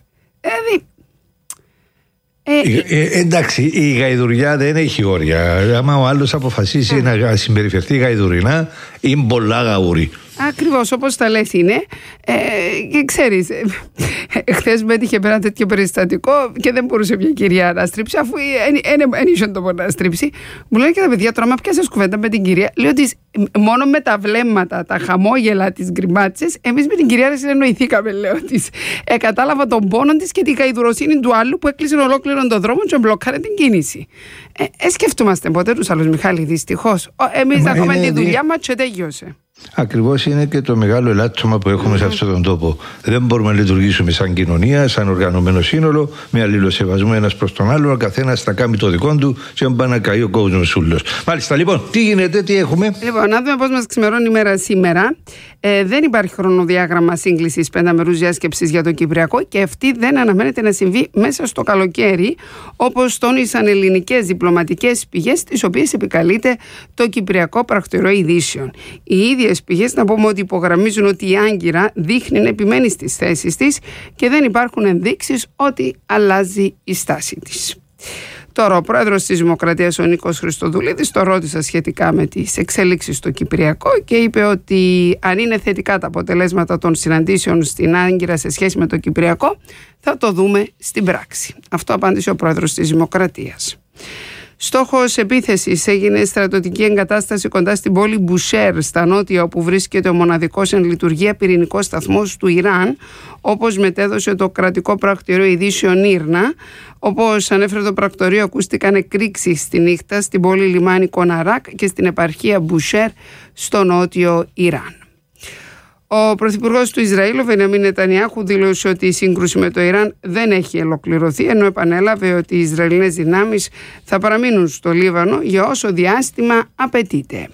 Εντάξει, η γαϊδουριά δεν έχει όρια. Άμα ο άλλος αποφασίσει να συμπεριφερθεί γαϊδουρινά, είναι πολλά γαούρι. Ακριβώς όπως τα λες είναι. Και ξέρεις, χθες με έτυχε ένα τέτοιο περιστατικό και δεν μπορούσε μια κυρία να στρίψει, αφού δεν είχε το να στρίψει. Μου λένε και τα παιδιά, τώρα, μα πιάσες κουβέντα με την κυρία. Λέω ότι μόνο με τα βλέμματα, τα χαμόγελα, τις γκριμάτσες, εμείς με την κυρία δεν συνεννοηθήκαμε, λέω της. Κατάλαβα τον πόνο της και την καηδουροσύνη του άλλου που έκλεισε ολόκληρο τον δρόμο και μπλοκάρε την κίνηση. Σκεφτούμαστε ποτέ τους άλλους, Μιχάλη, δυστυχώς. Εμείς να κάνουμε τη δουλειά μας και τέλειωσε. Ακριβώς είναι και το μεγάλο ελάττωμα που έχουμε σε αυτόν τον τόπο. Δεν μπορούμε να λειτουργήσουμε σαν κοινωνία, σαν οργανωμένο σύνολο, με αλληλοσεβασμό ένας προς τον άλλο. Ο καθένας θα κάνει το δικό του και δεν πάει να καεί ο κόσμος ούλος. Μάλιστα, λοιπόν, τι γίνεται, τι έχουμε? Λοιπόν, να δούμε πώς μας ξημερώνει η μέρα σήμερα. Δεν υπάρχει χρονοδιάγραμμα σύγκλησης πενταμερούς διάσκεψης για το Κυπριακό και αυτή δεν αναμένεται να συμβεί μέσα στο καλοκαίρι, όπως τόνισαν ελληνικές διπλωματικές πηγές, τις οποίες επικαλείται το Κυπριακό Πρακτορείο Ειδήσεων. Οι ίδιες πηγές, να πούμε ότι υπογραμμίζουν ότι η Άγκυρα δείχνει να επιμένει στις θέσεις της και δεν υπάρχουν ενδείξεις ότι αλλάζει η στάση της. Τώρα, ο πρόεδρος της Δημοκρατίας, ο Νίκος Χριστοδουλίδης, το ρώτησα σχετικά με τις εξέλιξεις στο Κυπριακό και είπε ότι αν είναι θετικά τα αποτελέσματα των συναντήσεων στην Άγκυρα σε σχέση με το Κυπριακό, θα το δούμε στην πράξη. Αυτό απάντησε ο πρόεδρος της Δημοκρατίας. Στόχος επίθεσης έγινε στρατιωτική εγκατάσταση κοντά στην πόλη Μπουσέρ, στα νότια, όπου βρίσκεται ο μοναδικός εν λειτουργία πυρηνικός σταθμός του Ιράν, όπως μετέδωσε το κρατικό πρακτορείο ειδήσεων Ήρνα. Όπως ανέφερε το πρακτορείο, ακούστηκαν εκρήξεις στη νύχτα στην πόλη λιμάνι Κοναράκ και στην επαρχία Μπουσέρ στο νότιο Ιράν. Ο πρωθυπουργός του Ισραήλ, ο Μπενιαμίν Νετανιάχου, δήλωσε ότι η σύγκρουση με το Ιράν δεν έχει ολοκληρωθεί, ενώ επανέλαβε ότι οι Ισραηλινές δυνάμεις θα παραμείνουν στο Λίβανο για όσο διάστημα απαιτείται.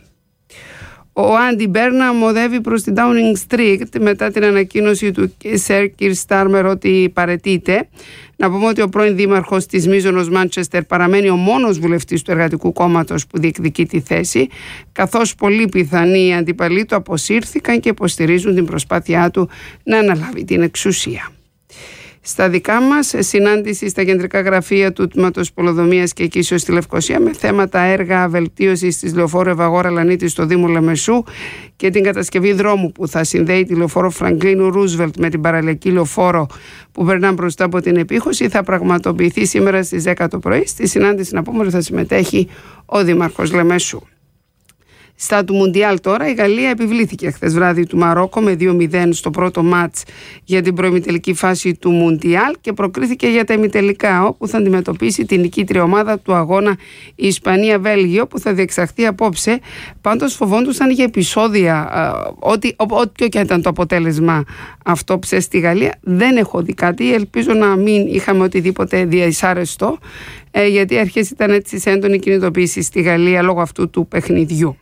Ο Άντι Μπέρναμ οδεύει προς την Downing Street μετά την ανακοίνωση του Σερ Κιρ Στάρμερ ότι παραιτείται. Να πούμε ότι ο πρώην δήμαρχος της μείζωνος Μάντσεστερ παραμένει ο μόνος βουλευτής του Εργατικού Κόμματος που διεκδικεί τη θέση, καθώς πολλοί πιθανοί αντιπαλοί του αποσύρθηκαν και υποστηρίζουν την προσπάθειά του να αναλάβει την εξουσία. Στα δικά μας, συνάντηση στα κεντρικά γραφεία του Τμήματος Πολεοδομίας και Εκείσεως στη Λευκοσία με θέματα έργα βελτίωσης της λεωφόρου Ευαγόρα Λανίτη στο Δήμο Λεμεσού και την κατασκευή δρόμου που θα συνδέει τη λεωφόρο Φραγκλίνου Ρούσβελτ με την παραλιακή λεωφόρο που περνά μπροστά από την επίχωση, θα πραγματοποιηθεί σήμερα στις 10 το πρωί. Στη συνάντηση, να πούμε, ότι θα συμμετέχει ο Δήμαρχος Λεμεσού. Στα του Μουντιάλ τώρα, η Γαλλία επιβλήθηκε χθες βράδυ του Μαρόκο με 2-0 στο πρώτο μάτς για την προημιτελική φάση του Μουντιάλ και προκρίθηκε για τα ημιτελικά, όπου θα αντιμετωπίσει την νικήτρια ομάδα του αγώνα η Ισπανία-Βέλγιο, που θα διεξαχθεί απόψε. Πάντως φοβόντουσαν για επεισόδια, ό,τι και ήταν το αποτέλεσμα αυτό στη Γαλλία. Δεν έχω δει κάτι, ελπίζω να μην είχαμε οτιδήποτε δυσάρεστο, γιατί αρχές ήταν έτσι σε έντονη κινητοποίηση στη Γαλλία λόγω αυτού του παιχνιδιού.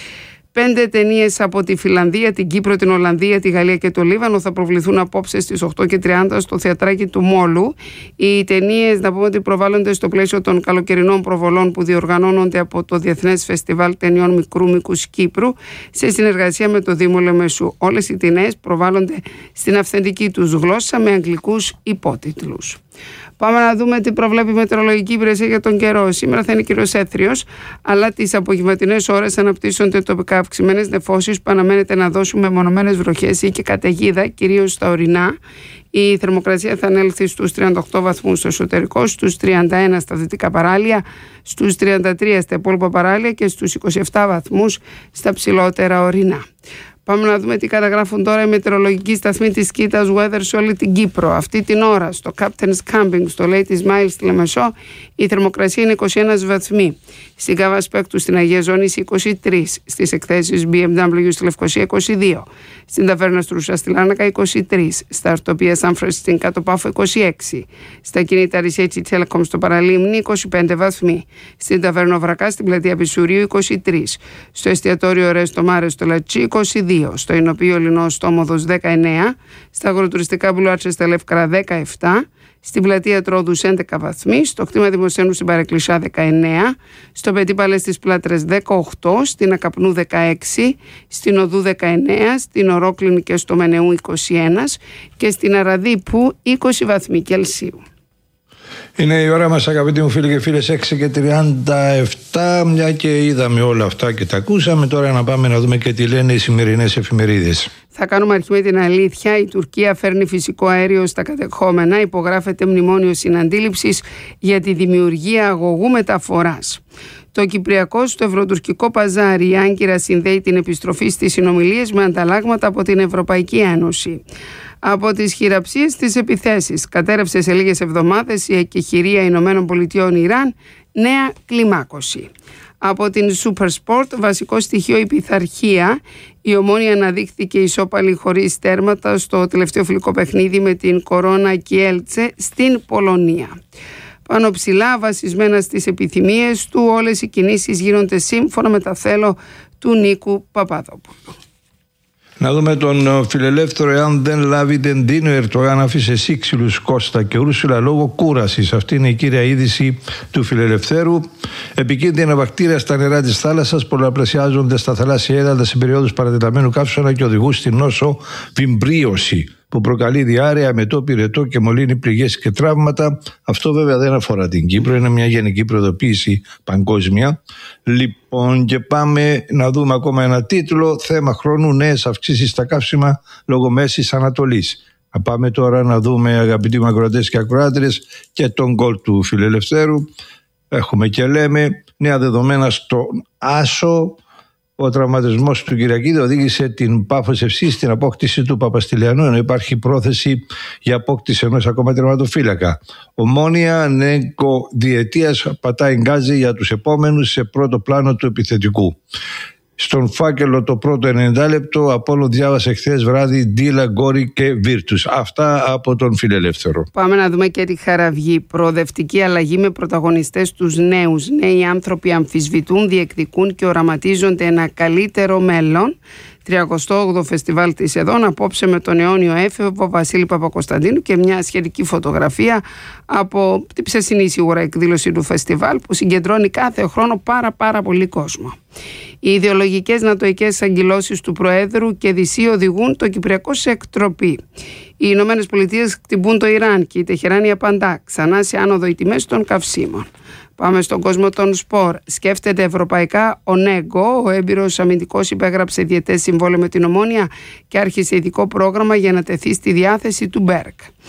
5 ταινίες από τη Φιλανδία, την Κύπρο, την Ολλανδία, τη Γαλλία και το Λίβανο θα προβληθούν απόψε στις 8:30 στο θεατράκι του Μόλου. Οι ταινίες, να πούμε ότι προβάλλονται στο πλαίσιο των καλοκαιρινών προβολών που διοργανώνονται από το Διεθνές Φεστιβάλ Ταινιών Μικρού Μήκους Κύπρου σε συνεργασία με το Δήμο Λεμεσού. Όλες οι ταινίες προβάλλονται στην αυθεντική τους γλώσσα με αγγλικούς υπότιτλους. Πάμε να δούμε τι προβλέπει η Μετεωρολογική Υπηρεσία για τον καιρό. Σήμερα θα είναι κυρίως έθριος, αλλά τις απογευματινές ώρες αναπτύσσονται τοπικά αυξημένες νεφώσεις που αναμένεται να δώσουν μεμονωμένες βροχές ή και καταιγίδα, κυρίως στα ορεινά. Η θερμοκρασία θα ανέλθει στους 38 βαθμούς στο εσωτερικό, στους 31 στα δυτικά παράλια, στους 33 στα υπόλοιπα παράλια και στους 27 βαθμούς στα ψηλότερα ορεινά. Πάμε να δούμε τι καταγράφουν τώρα οι μετεωρολογικοί σταθμοί της Κίτας Weather σε όλη την Κύπρο. Αυτή την ώρα στο Captain's Camping, στο Lady Ismail στη Λεμεσό, η θερμοκρασία είναι 21 βαθμοί. Στην Κάβα Σπέκτου στην Αγία Ζώνηση 23. Στις εκθέσεις BMW στη Λευκοσία 22. Στην Ταβέρνα Στρούσα στη Λάρνακα 23. Στα Αρτοπία Σάμφρες στην Κάτω Πάφο 26. Στα κινητά Ρισέτσι Telecom στο Παραλίμνη 25 βαθμοί. Στην Ταβέρνα Βρακά στην Πλατεία Πισουρίου 23. Στο εστιατόριο Ρέστο Μάρε στο Λατσί 22. Στο Ινοπείο Λινός στο Όμοδος 19. Στα αγροτουριστικά μπουλουάρτσα στα Λεύκαρα 17. Στην Πλατεία Τρόδους 11 βαθμοί, στο κτήμα Δημοσθένου στην Παρεκκλησιά 19, στο Πετί Παλές στις Πλάτρες 18, στην Ακαπνού 16, στην Οδού 19, στην Ορόκλινη και στο Μενεού 21 και στην Αραδίπου 20 βαθμοί Κελσίου. Είναι η ώρα μας, αγαπητοί μου φίλοι και φίλες, 6:37, μια και είδαμε όλα αυτά και τα ακούσαμε. Τώρα να πάμε να δούμε και τι λένε οι σημερινές εφημερίδες. Θα κάνουμε αρχή με την αλήθεια. Η Τουρκία φέρνει φυσικό αέριο στα κατεχόμενα. Υπογράφεται μνημόνιο συναντήληψης για τη δημιουργία αγωγού μεταφοράς. Το Κυπριακό στο Ευρωτουρκικό Παζάρι, η Άγκυρα συνδέει την επιστροφή στις συνομιλίες με ανταλλάγματα από την Ευρωπαϊκή Ένωση. Από τις χειραψίες στις επιθέσεις, κατέρευσε σε λίγες εβδομάδες η εκεχηρία Ηνωμένων Πολιτειών Ιράν, νέα κλιμάκωση. Από την Super Sport, βασικό στοιχείο η πειθαρχία. Η Ομόνοια αναδείχθηκε ισόπαλη χωρίς τέρματα στο τελευταίο φιλικό παιχνίδι με την Κορώνα Κιέλτσε στην Πολωνία. Πάνω ψηλά, βασισμένα στις επιθυμίες του, όλες οι κινήσεις γίνονται σύμφωνα με τα θέλω του Νίκου Παπαδόπουλου. Να δούμε τον φιλελεύθερο. Εάν δεν λάβει την Δίνο, ο Ερντογάν άφησε σύξυλους Κώστα και Ούρσουλα λόγω κούρασης. Αυτή είναι η κύρια είδηση του φιλελευθέρου. Επικίνδυνα βακτήρια στα νερά της θάλασσας πολλαπλασιάζονται στα θαλάσσια έδατα σε περιόδους παρατεταμένου καύσωνα και οδηγούν στην νόσο βυμβρίωση, που προκαλεί διάρρεια, μετό, πυρετό και μολύνει πληγές και τραύματα. Αυτό βέβαια δεν αφορά την Κύπρο, είναι μια γενική προειδοποίηση παγκόσμια. Λοιπόν, και πάμε να δούμε ακόμα ένα τίτλο. Θέμα χρόνου, νέες αυξήσεις στα καύσιμα λόγω Μέσης Ανατολής. Θα πάμε τώρα να δούμε, αγαπητοί μου ακροατές και ακροάτριες, και τον γκολ του φιλελευθέρου. Έχουμε και λέμε νέα δεδομένα στον Άσο. Ο τραυματισμός του Κυριακίδη οδήγησε την Πάφος FC στην απόκτηση του Παπαστηλιανού, ενώ υπάρχει πρόθεση για απόκτηση ενός ακόμα τερματοφύλακα. Ομόνοια νέκο διετίας πατάει γκάζι για τους επόμενους σε πρώτο πλάνο του επιθετικού. Στον φάκελο το πρώτο 90 λεπτό, Απόλλων διάβασε χθες βράδυ Ντίλα, Γκόρι και Βίρτους. Αυτά από τον φιλελεύθερο. Πάμε να δούμε και τη Χαραυγή. Προοδευτική αλλαγή με πρωταγωνιστές τους νέους. Νέοι άνθρωποι αμφισβητούν, διεκδικούν και οραματίζονται ένα καλύτερο μέλλον. 38ο Φεστιβάλ της Εδών, απόψε με τον αιώνιο έφηβο Βασίλη Παπακοσταντίνου και μια σχετική φωτογραφία από την ψεσινή σίγουρα εκδήλωση του φεστιβάλ, που συγκεντρώνει κάθε χρόνο πάρα πολύ κόσμο. Οι ιδεολογικές νατοικές αγκυλώσεις του Προέδρου και Δυσσύ οδηγούν το Κυπριακό σε εκτροπή. Οι Ηνωμένες Πολιτείες χτυπούν το Ιράν και η Τεχεράνη απαντά, ξανά σε άνοδο οι τιμές των καυσίμων. Πάμε στον κόσμο των σπορ. Σκέφτεται ευρωπαϊκά ο Νέγκο. Ο έμπειρος αμυντικός υπέγραψε διετές συμβόλαιο με την Ομόνοια και άρχισε ειδικό πρόγραμμα για να τεθεί στη διάθεση του Μπέρκ.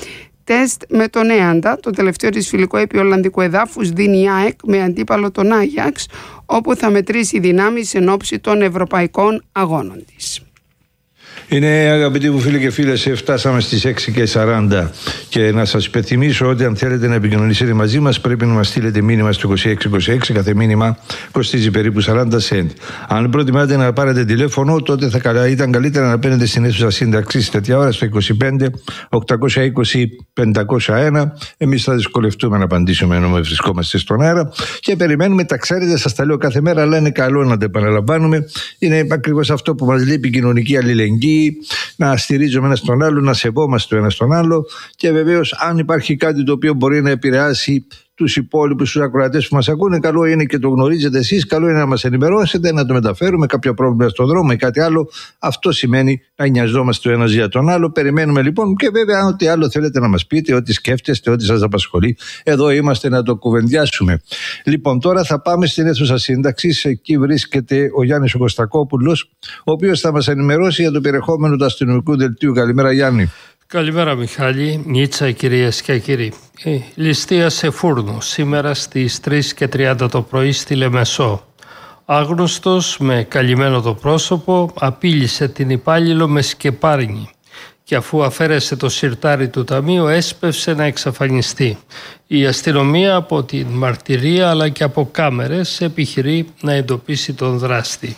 τεστ με τον Έαντα. Το τελευταίο της φιλικό επί Ολλανδικού εδάφους δίνει η ΑΕΚ με αντίπαλο τον Άγιαξ, όπου θα μετρήσει δυνάμεις εν ώψη των ευρωπαϊκών αγώνων της. Είναι, αγαπητοί μου φίλοι και φίλες, φτάσαμε στις 6:40 και να σας υπενθυμίσω ότι αν θέλετε να επικοινωνήσετε μαζί μας πρέπει να μας στείλετε μήνυμα στο 2626. Κάθε μήνυμα κοστίζει περίπου 40 cent. Αν προτιμάτε να πάρετε τηλέφωνο, τότε θα ήταν καλύτερα να παίρνετε στην αίθουσα σύνταξης τέτοια ώρα στο 25 820 501. Εμείς θα δυσκολευτούμε να απαντήσουμε ενώ βρισκόμαστε στον αέρα και περιμένουμε. Τα ξέρετε, σας τα λέω κάθε μέρα, αλλά είναι καλό να τα επαναλαμβάνουμε. Είναι ακριβώς αυτό που μας λείπει, η κοινωνική αλληλεγγύη. Να στηρίζουμε ένα τον άλλο, να σεβόμαστε το ένα τον άλλο και βεβαίως αν υπάρχει κάτι το οποίο μπορεί να επηρεάσει τους υπόλοιπους, τους ακροατές που μας ακούνε, καλό είναι και το γνωρίζετε εσείς, καλό είναι να μας ενημερώσετε, να το μεταφέρουμε, κάποιο πρόβλημα στον δρόμο ή κάτι άλλο. Αυτό σημαίνει να νοιαζόμαστε ο ένας για τον άλλο. Περιμένουμε λοιπόν και βέβαια ό,τι άλλο θέλετε να μας πείτε, ό,τι σκέφτεστε, ό,τι σας απασχολεί, εδώ είμαστε να το κουβεντιάσουμε. Λοιπόν, τώρα θα πάμε στην αίθουσα σύνταξης. Εκεί βρίσκεται ο Γιάννης ο Κωστακόπουλος, ο οποίος θα μας ενημερώσει για το περιεχόμενο του αστυνομικού δελτίου. Καλημέρα, Γιάννη. Καλημέρα Μιχάλη, Νίτσα, κυρίες και κύριοι. Ληστεία σε φούρνο σήμερα στις 3:30 το πρωί στη Λεμεσό. Άγνωστος με καλυμμένο το πρόσωπο απείλησε την υπάλληλο με σκεπάρνη και αφού αφαίρεσε το σιρτάρι του ταμείου έσπευσε να εξαφανιστεί. Η αστυνομία από την μαρτυρία αλλά και από κάμερες επιχειρεί να εντοπίσει τον δράστη.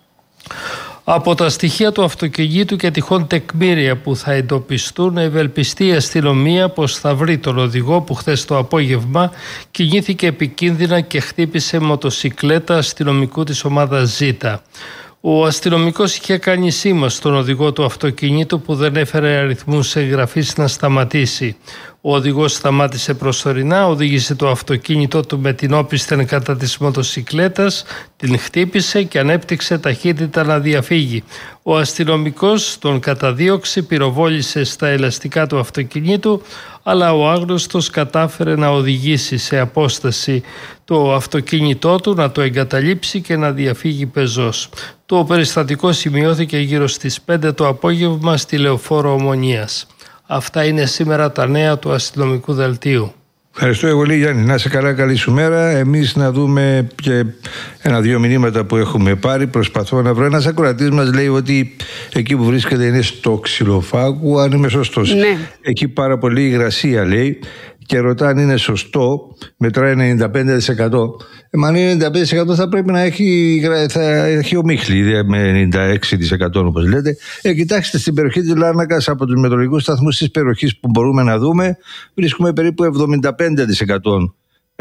Από τα στοιχεία του αυτοκινήτου και τυχόν τεκμήρια που θα εντοπιστούν, ευελπιστεί η αστυνομία πως θα βρει τον οδηγό που χθες το απόγευμα κινήθηκε επικίνδυνα και χτύπησε μοτοσικλέτα αστυνομικού της ομάδας Ζήτα. Ο αστυνομικός είχε κάνει σήμα στον οδηγό του αυτοκινήτου που δεν έφερε αριθμούς εγγραφής να σταματήσει. Ο οδηγός σταμάτησε προσωρινά, οδήγησε το αυτοκίνητό του με την όπισθεν κατά της μοτοσικλέτας, την χτύπησε και ανέπτυξε ταχύτητα να διαφύγει. Ο αστυνομικός τον καταδίωξε, πυροβόλησε στα ελαστικά του αυτοκινήτου, αλλά ο άγνωστος κατάφερε να οδηγήσει σε απόσταση το αυτοκίνητό του, να το εγκαταλείψει και να διαφύγει πεζός. Το περιστατικό σημειώθηκε γύρω στις 5 το απόγευμα στη Λεωφόρο Ομονίας. Αυτά είναι σήμερα τα νέα του αστυνομικού δελτίου. Ευχαριστώ πολύ, Γιάννη. Να είσαι καλά, καλή σου μέρα. Εμείς να δούμε και ένα-δύο μηνύματα που έχουμε πάρει. Προσπαθώ να βρω. Ένας ακροατής μας λέει ότι εκεί που βρίσκεται είναι στο Ξυλοφάγου, αν είμαι σωστός. Ναι. Εκεί πάρα πολύ υγρασία, λέει, και ρωτά αν είναι σωστό. Μετράει 95%. Μα αν είναι 95% θα πρέπει να έχει ομίχλη με 96% όπως λέτε. Κοιτάξτε, στην περιοχή της Λάρνακας από τους μετρολογικούς σταθμούς της περιοχής που μπορούμε να δούμε βρίσκουμε περίπου 75%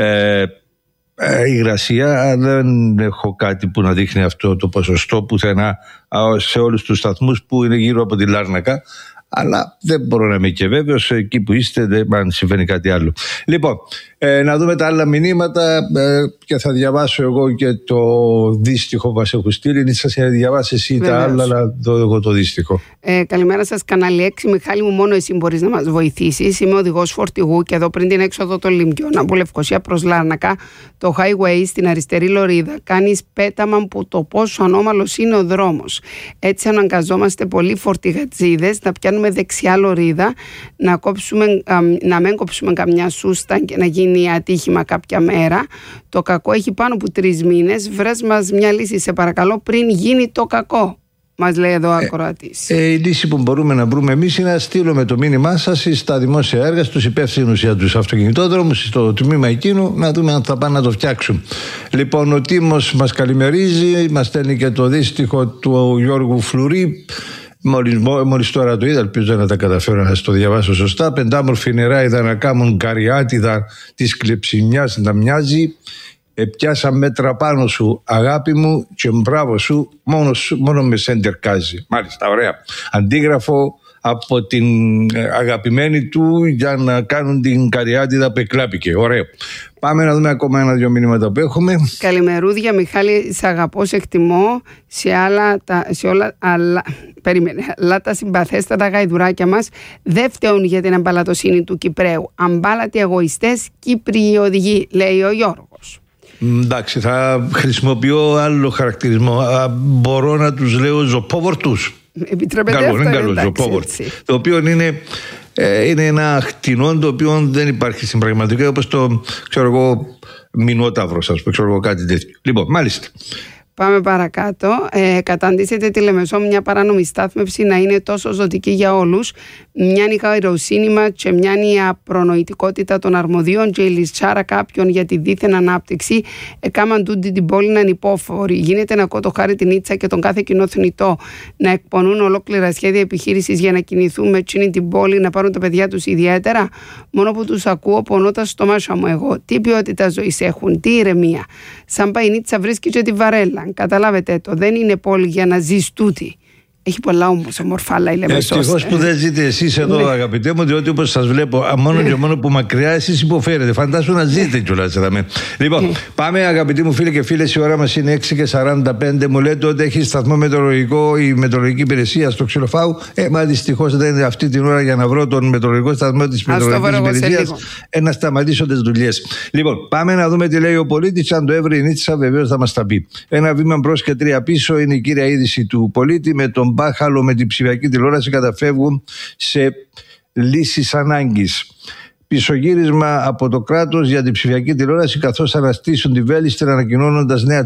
υγρασία. Δεν έχω κάτι που να δείχνει αυτό το ποσοστό πουθενά σε όλους τους σταθμούς που είναι γύρω από τη Λάρνακα. Αλλά δεν μπορώ να είμαι και βέβαιος, εκεί που είστε αν συμβαίνει κάτι άλλο. Λοιπόν, να δούμε τα άλλα μηνύματα και θα διαβάσω εγώ και το δύστιχο που μας έχουν στείλει. Σας διαβάσει εσύ τα άλλα, αλλά δω εγώ το δύστιχο. Καλημέρα σας, κανάλι 6. Μιχάλη μου, μόνο εσύ μπορείς να μας βοηθήσεις. Είμαι οδηγός φορτηγού και εδώ πριν την έξοδο των Λιμπιών από Λευκοσία προς Λάρνακα, το highway στην αριστερή λωρίδα, κάνεις πέταμα που το πόσο ανώμαλος είναι ο δρόμος. Έτσι αναγκαζόμαστε πολλοί φορτηγατζίδες να πιάνουμε δεξιά λωρίδα, να μην κόψουμε καμιά σούστα και να γίνει ατύχημα κάποια μέρα. Το κακό έχει πάνω από 3 μήνες. Βρες μας μια λύση, σε παρακαλώ, πριν γίνει το κακό. Μας λέει εδώ ο ακροατής. Η λύση που μπορούμε να βρούμε εμείς είναι να στείλουμε το μήνυμά σας στα δημόσια έργα, στους υπεύθυνους για τους αυτοκινητόδρομους, στο τμήμα εκείνου, να δούμε αν θα πάνε να το φτιάξουν. Λοιπόν, ο Τίμος μας καλημερίζει, μας στέλνει και το δύστιχο του Γιώργου Φλουρί. Μόλις τώρα το είδα, ελπίζω να τα καταφέρω να το διαβάσω σωστά. Πεντάμορφη νεράιδα να κάμουν καριάτιδα της κλεψιμιάς να μοιάζει. Πιάσα μέτρα πάνω σου, αγάπη μου, και μπράβο σου, μόνο με σεντερκάζει. Μάλιστα, ωραία. Αντίγραφο από την αγαπημένη του για να κάνουν την καριάτιδα που εκλάπηκε. Ωραίο. Πάμε να δούμε ακόμα ένα-δυο μηνύματα που έχουμε. Καλημερούδια, Μιχάλη, σε αγαπώ, σε εκτιμώ. Αλλά τα συμπαθέστατα γαϊδουράκια μας δεν φταίουν για την αμπαλατοσύνη του Κυπραίου. Αμπάλατοι εγωιστές, Κύπριοι οδηγοί, λέει ο Γιώργος. Εντάξει, θα χρησιμοποιώ άλλο χαρακτηρισμό. Μπορώ να τους λέω ζωπόβορτους. Επιτρέπετε αυτό, καλό, ζωπόβορτ. Το οποίο είναι είναι ένα χτινόν το οποίο δεν υπάρχει στην πραγματικότητα, όπως το ξέρω εγώ μηνόταυρος, ας πούμε, ξέρω εγώ κάτι τέτοιο. Λοιπόν, μάλιστα. Πάμε παρακάτω. Καταντήσετε τη Λεμεσό μια παράνομη στάθμευση να είναι τόσο ζωτική για όλους. Μια η χαϊροσύνη μας και μια η απρονοητικότητα των αρμοδίων και η λυστσάρα κάποιων για τη δίθεν ανάπτυξη. Έκαναν τούτη την πόλη να είναι υπόφορη. Γίνεται να κότω χάρη την Ίτσα και τον κάθε κοινό θνητό να εκπονούν ολόκληρα σχέδια επιχείρησης για να κινηθούν με τσίνη την πόλη, να πάρουν τα παιδιά τους ιδιαίτερα. Μόνο που τους ακούω, πονώτα στο μάσα μου εγώ. Τι ποιότητα ζωής έχουν, τι ηρεμία. Σαν πάει η Ίτσα βρίσκει και τη βαρέλα. Καταλάβετε το, δεν είναι πόλη για να ζεις τούτη. Έχει πολλά όμως ομορφάλα η Λεμεσός. Ευτυχώς που δεν ζείτε εσείς εδώ, αγαπητέ μου, διότι όπως σας βλέπω, μόνο και μόνο που μακριά εσείς υποφέρετε. Φαντάσου να ζείτε κιόλας. Λοιπόν, πάμε αγαπητοί μου φίλοι και φίλες, η ώρα μας είναι 6:45. Μου λέτε ότι έχει σταθμό μετεωρολογικό η μετεωρολογική υπηρεσία στο Ξυλοφάου. Μα δυστυχώς δεν είναι αυτή την ώρα για να βρω τον μετεωρολογικό σταθμό της μετεωρολογικής υπηρεσίας. Να σταματήσω τις δουλειές. Λοιπόν, πάμε να δούμε τι λέει ο πολίτης. Αν το έβρει η Νίτσα, βεβαίως θα μας τα πει. Ένα βήμα μπρος και 3 πίσω είναι η κύρια είδηση του πολίτη. Με τον μπάχαλο με την ψηφιακή τηλεόραση καταφεύγουν σε λύσεις ανάγκης. Πισωγύρισμα από το κράτος για την ψηφιακή τηλεόραση, καθώς αναστήσουν τη Βέλιστερ ανακοινώνοντας νέα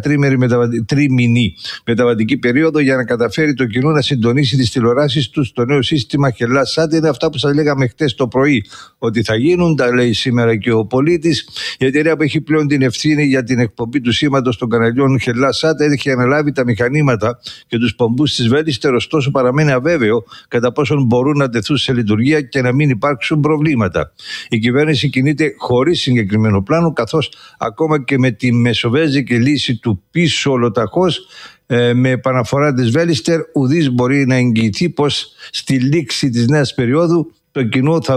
τρίμηνη μεταβατική περίοδο για να καταφέρει το κοινό να συντονίσει τις τηλεοράσεις του στο νέο σύστημα HellasSat. Είναι αυτά που σας λέγαμε χτες το πρωί ότι θα γίνουν, τα λέει σήμερα και ο πολίτης. Η εταιρεία που έχει πλέον την ευθύνη για την εκπομπή του σήματος των καναλιών HellasSat έχει αναλάβει τα μηχανήματα και τους πομπούς της Βέλιστερ, ωστόσο παραμένει αβέβαιο κατά πόσον μπορούν να τεθούν σε λειτουργία και να μην υπάρξουν προβλήματα. Η κυβέρνηση κινείται χωρίς συγκεκριμένο πλάνο, καθώς ακόμα και με τη μεσοβέζικη λύση του πίσω ολοταχώς με επαναφορά της Βέλιστερ, ουδής μπορεί να εγγυηθεί πως στη λήξη της νέας περίοδου το κοινό θα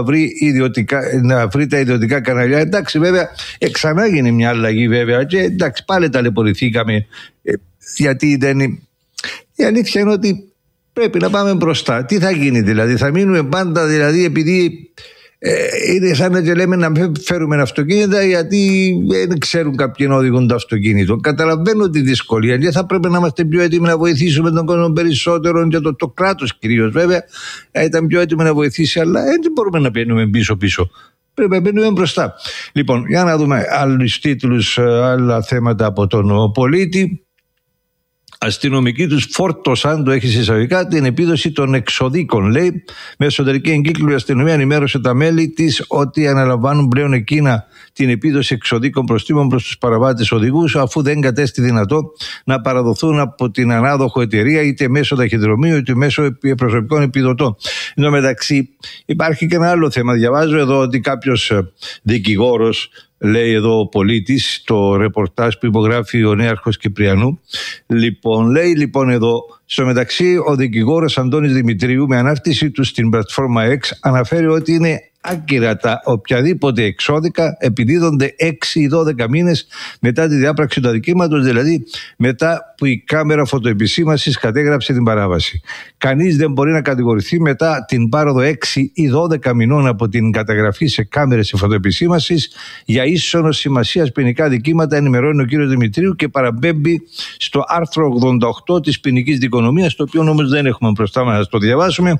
να βρει τα ιδιωτικά καναλιά. Εντάξει, βέβαια, ξανά γίνει μια αλλαγή, βέβαια, και εντάξει, πάλι ταλαιπωρηθήκαμε, γιατί δεν. Η αλήθεια είναι ότι πρέπει να πάμε μπροστά. Τι θα γίνει δηλαδή, θα μείνουμε πάντα δηλαδή επειδή. Είναι σαν να λέμε να φέρουμε αυτοκίνητα γιατί δεν ξέρουν κάποιοι να οδηγούν το αυτοκίνητο. Καταλαβαίνω τη δυσκολία και θα πρέπει να είμαστε πιο έτοιμοι να βοηθήσουμε τον κόσμο περισσότερο και το κράτος κυρίως βέβαια ήταν πιο έτοιμο να βοηθήσει, αλλά δεν μπορούμε να παίρνουμε πίσω-πίσω. Πρέπει να παίρνουμε μπροστά. Λοιπόν, για να δούμε άλλους τίτλους, άλλα θέματα από τον πολίτη. Αστυνομικοί τους φόρτωσαν, το έχει εισαγωγικά, την επίδοση των εξοδίκων. Λέει, με εσωτερική εγκύκλου η αστυνομία ενημέρωσε τα μέλη της ότι αναλαμβάνουν πλέον εκείνα την επίδοση εξοδίκων προστίμων προς τους παραβάτες οδηγούς, αφού δεν κατέστη δυνατό να παραδοθούν από την ανάδοχο εταιρεία είτε μέσω ταχυδρομείου είτε μέσω προσωπικών επιδοτών. Εν τω μεταξύ, υπάρχει και ένα άλλο θέμα. Διαβάζω εδώ ότι κάποιος δικηγόρος, λέει εδώ ο πολίτης, το ρεπορτάζ που υπογράφει ο νέαρχος Κυπριανού. Λέει εδώ, στο μεταξύ ο δικηγόρος Αντώνης Δημητρίου με ανάρτηση του στην πλατφόρμα X αναφέρει ότι είναι άκυρα τα οποιαδήποτε εξώδικα επιδίδονται 6 ή 12 μήνες μετά τη διάπραξη του αδικήματος, δηλαδή μετά που η κάμερα φωτοεπισήμασης κατέγραψε την παράβαση. Κανείς δεν μπορεί να κατηγορηθεί μετά την πάροδο 6 ή 12 μηνών από την καταγραφή σε κάμερες φωτοεπισήμασης για ίσονος σημασίας ποινικά δικήματα, ενημερώνει ο κ. Δημητρίου και παραπέμπει στο άρθρο 88 της ποινικής δικονομίας, το οποίο όμως δεν έχουμε μπροστά μας να το διαβάσουμε.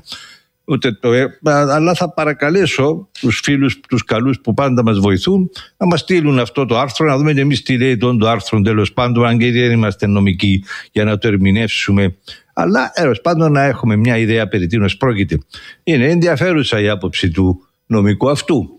Αλλά θα παρακαλέσω τους φίλους, τους καλούς που πάντα μας βοηθούν, να μας στείλουν αυτό το άρθρο, να δούμε και εμείς τι λέει το άρθρο, τέλος πάντων, αν και δεν είμαστε νομικοί για να το ερμηνεύσουμε. Αλλά τέλος πάντων να έχουμε μια ιδέα περί τίνος πρόκειται. Είναι ενδιαφέρουσα η άποψη του νομικού αυτού.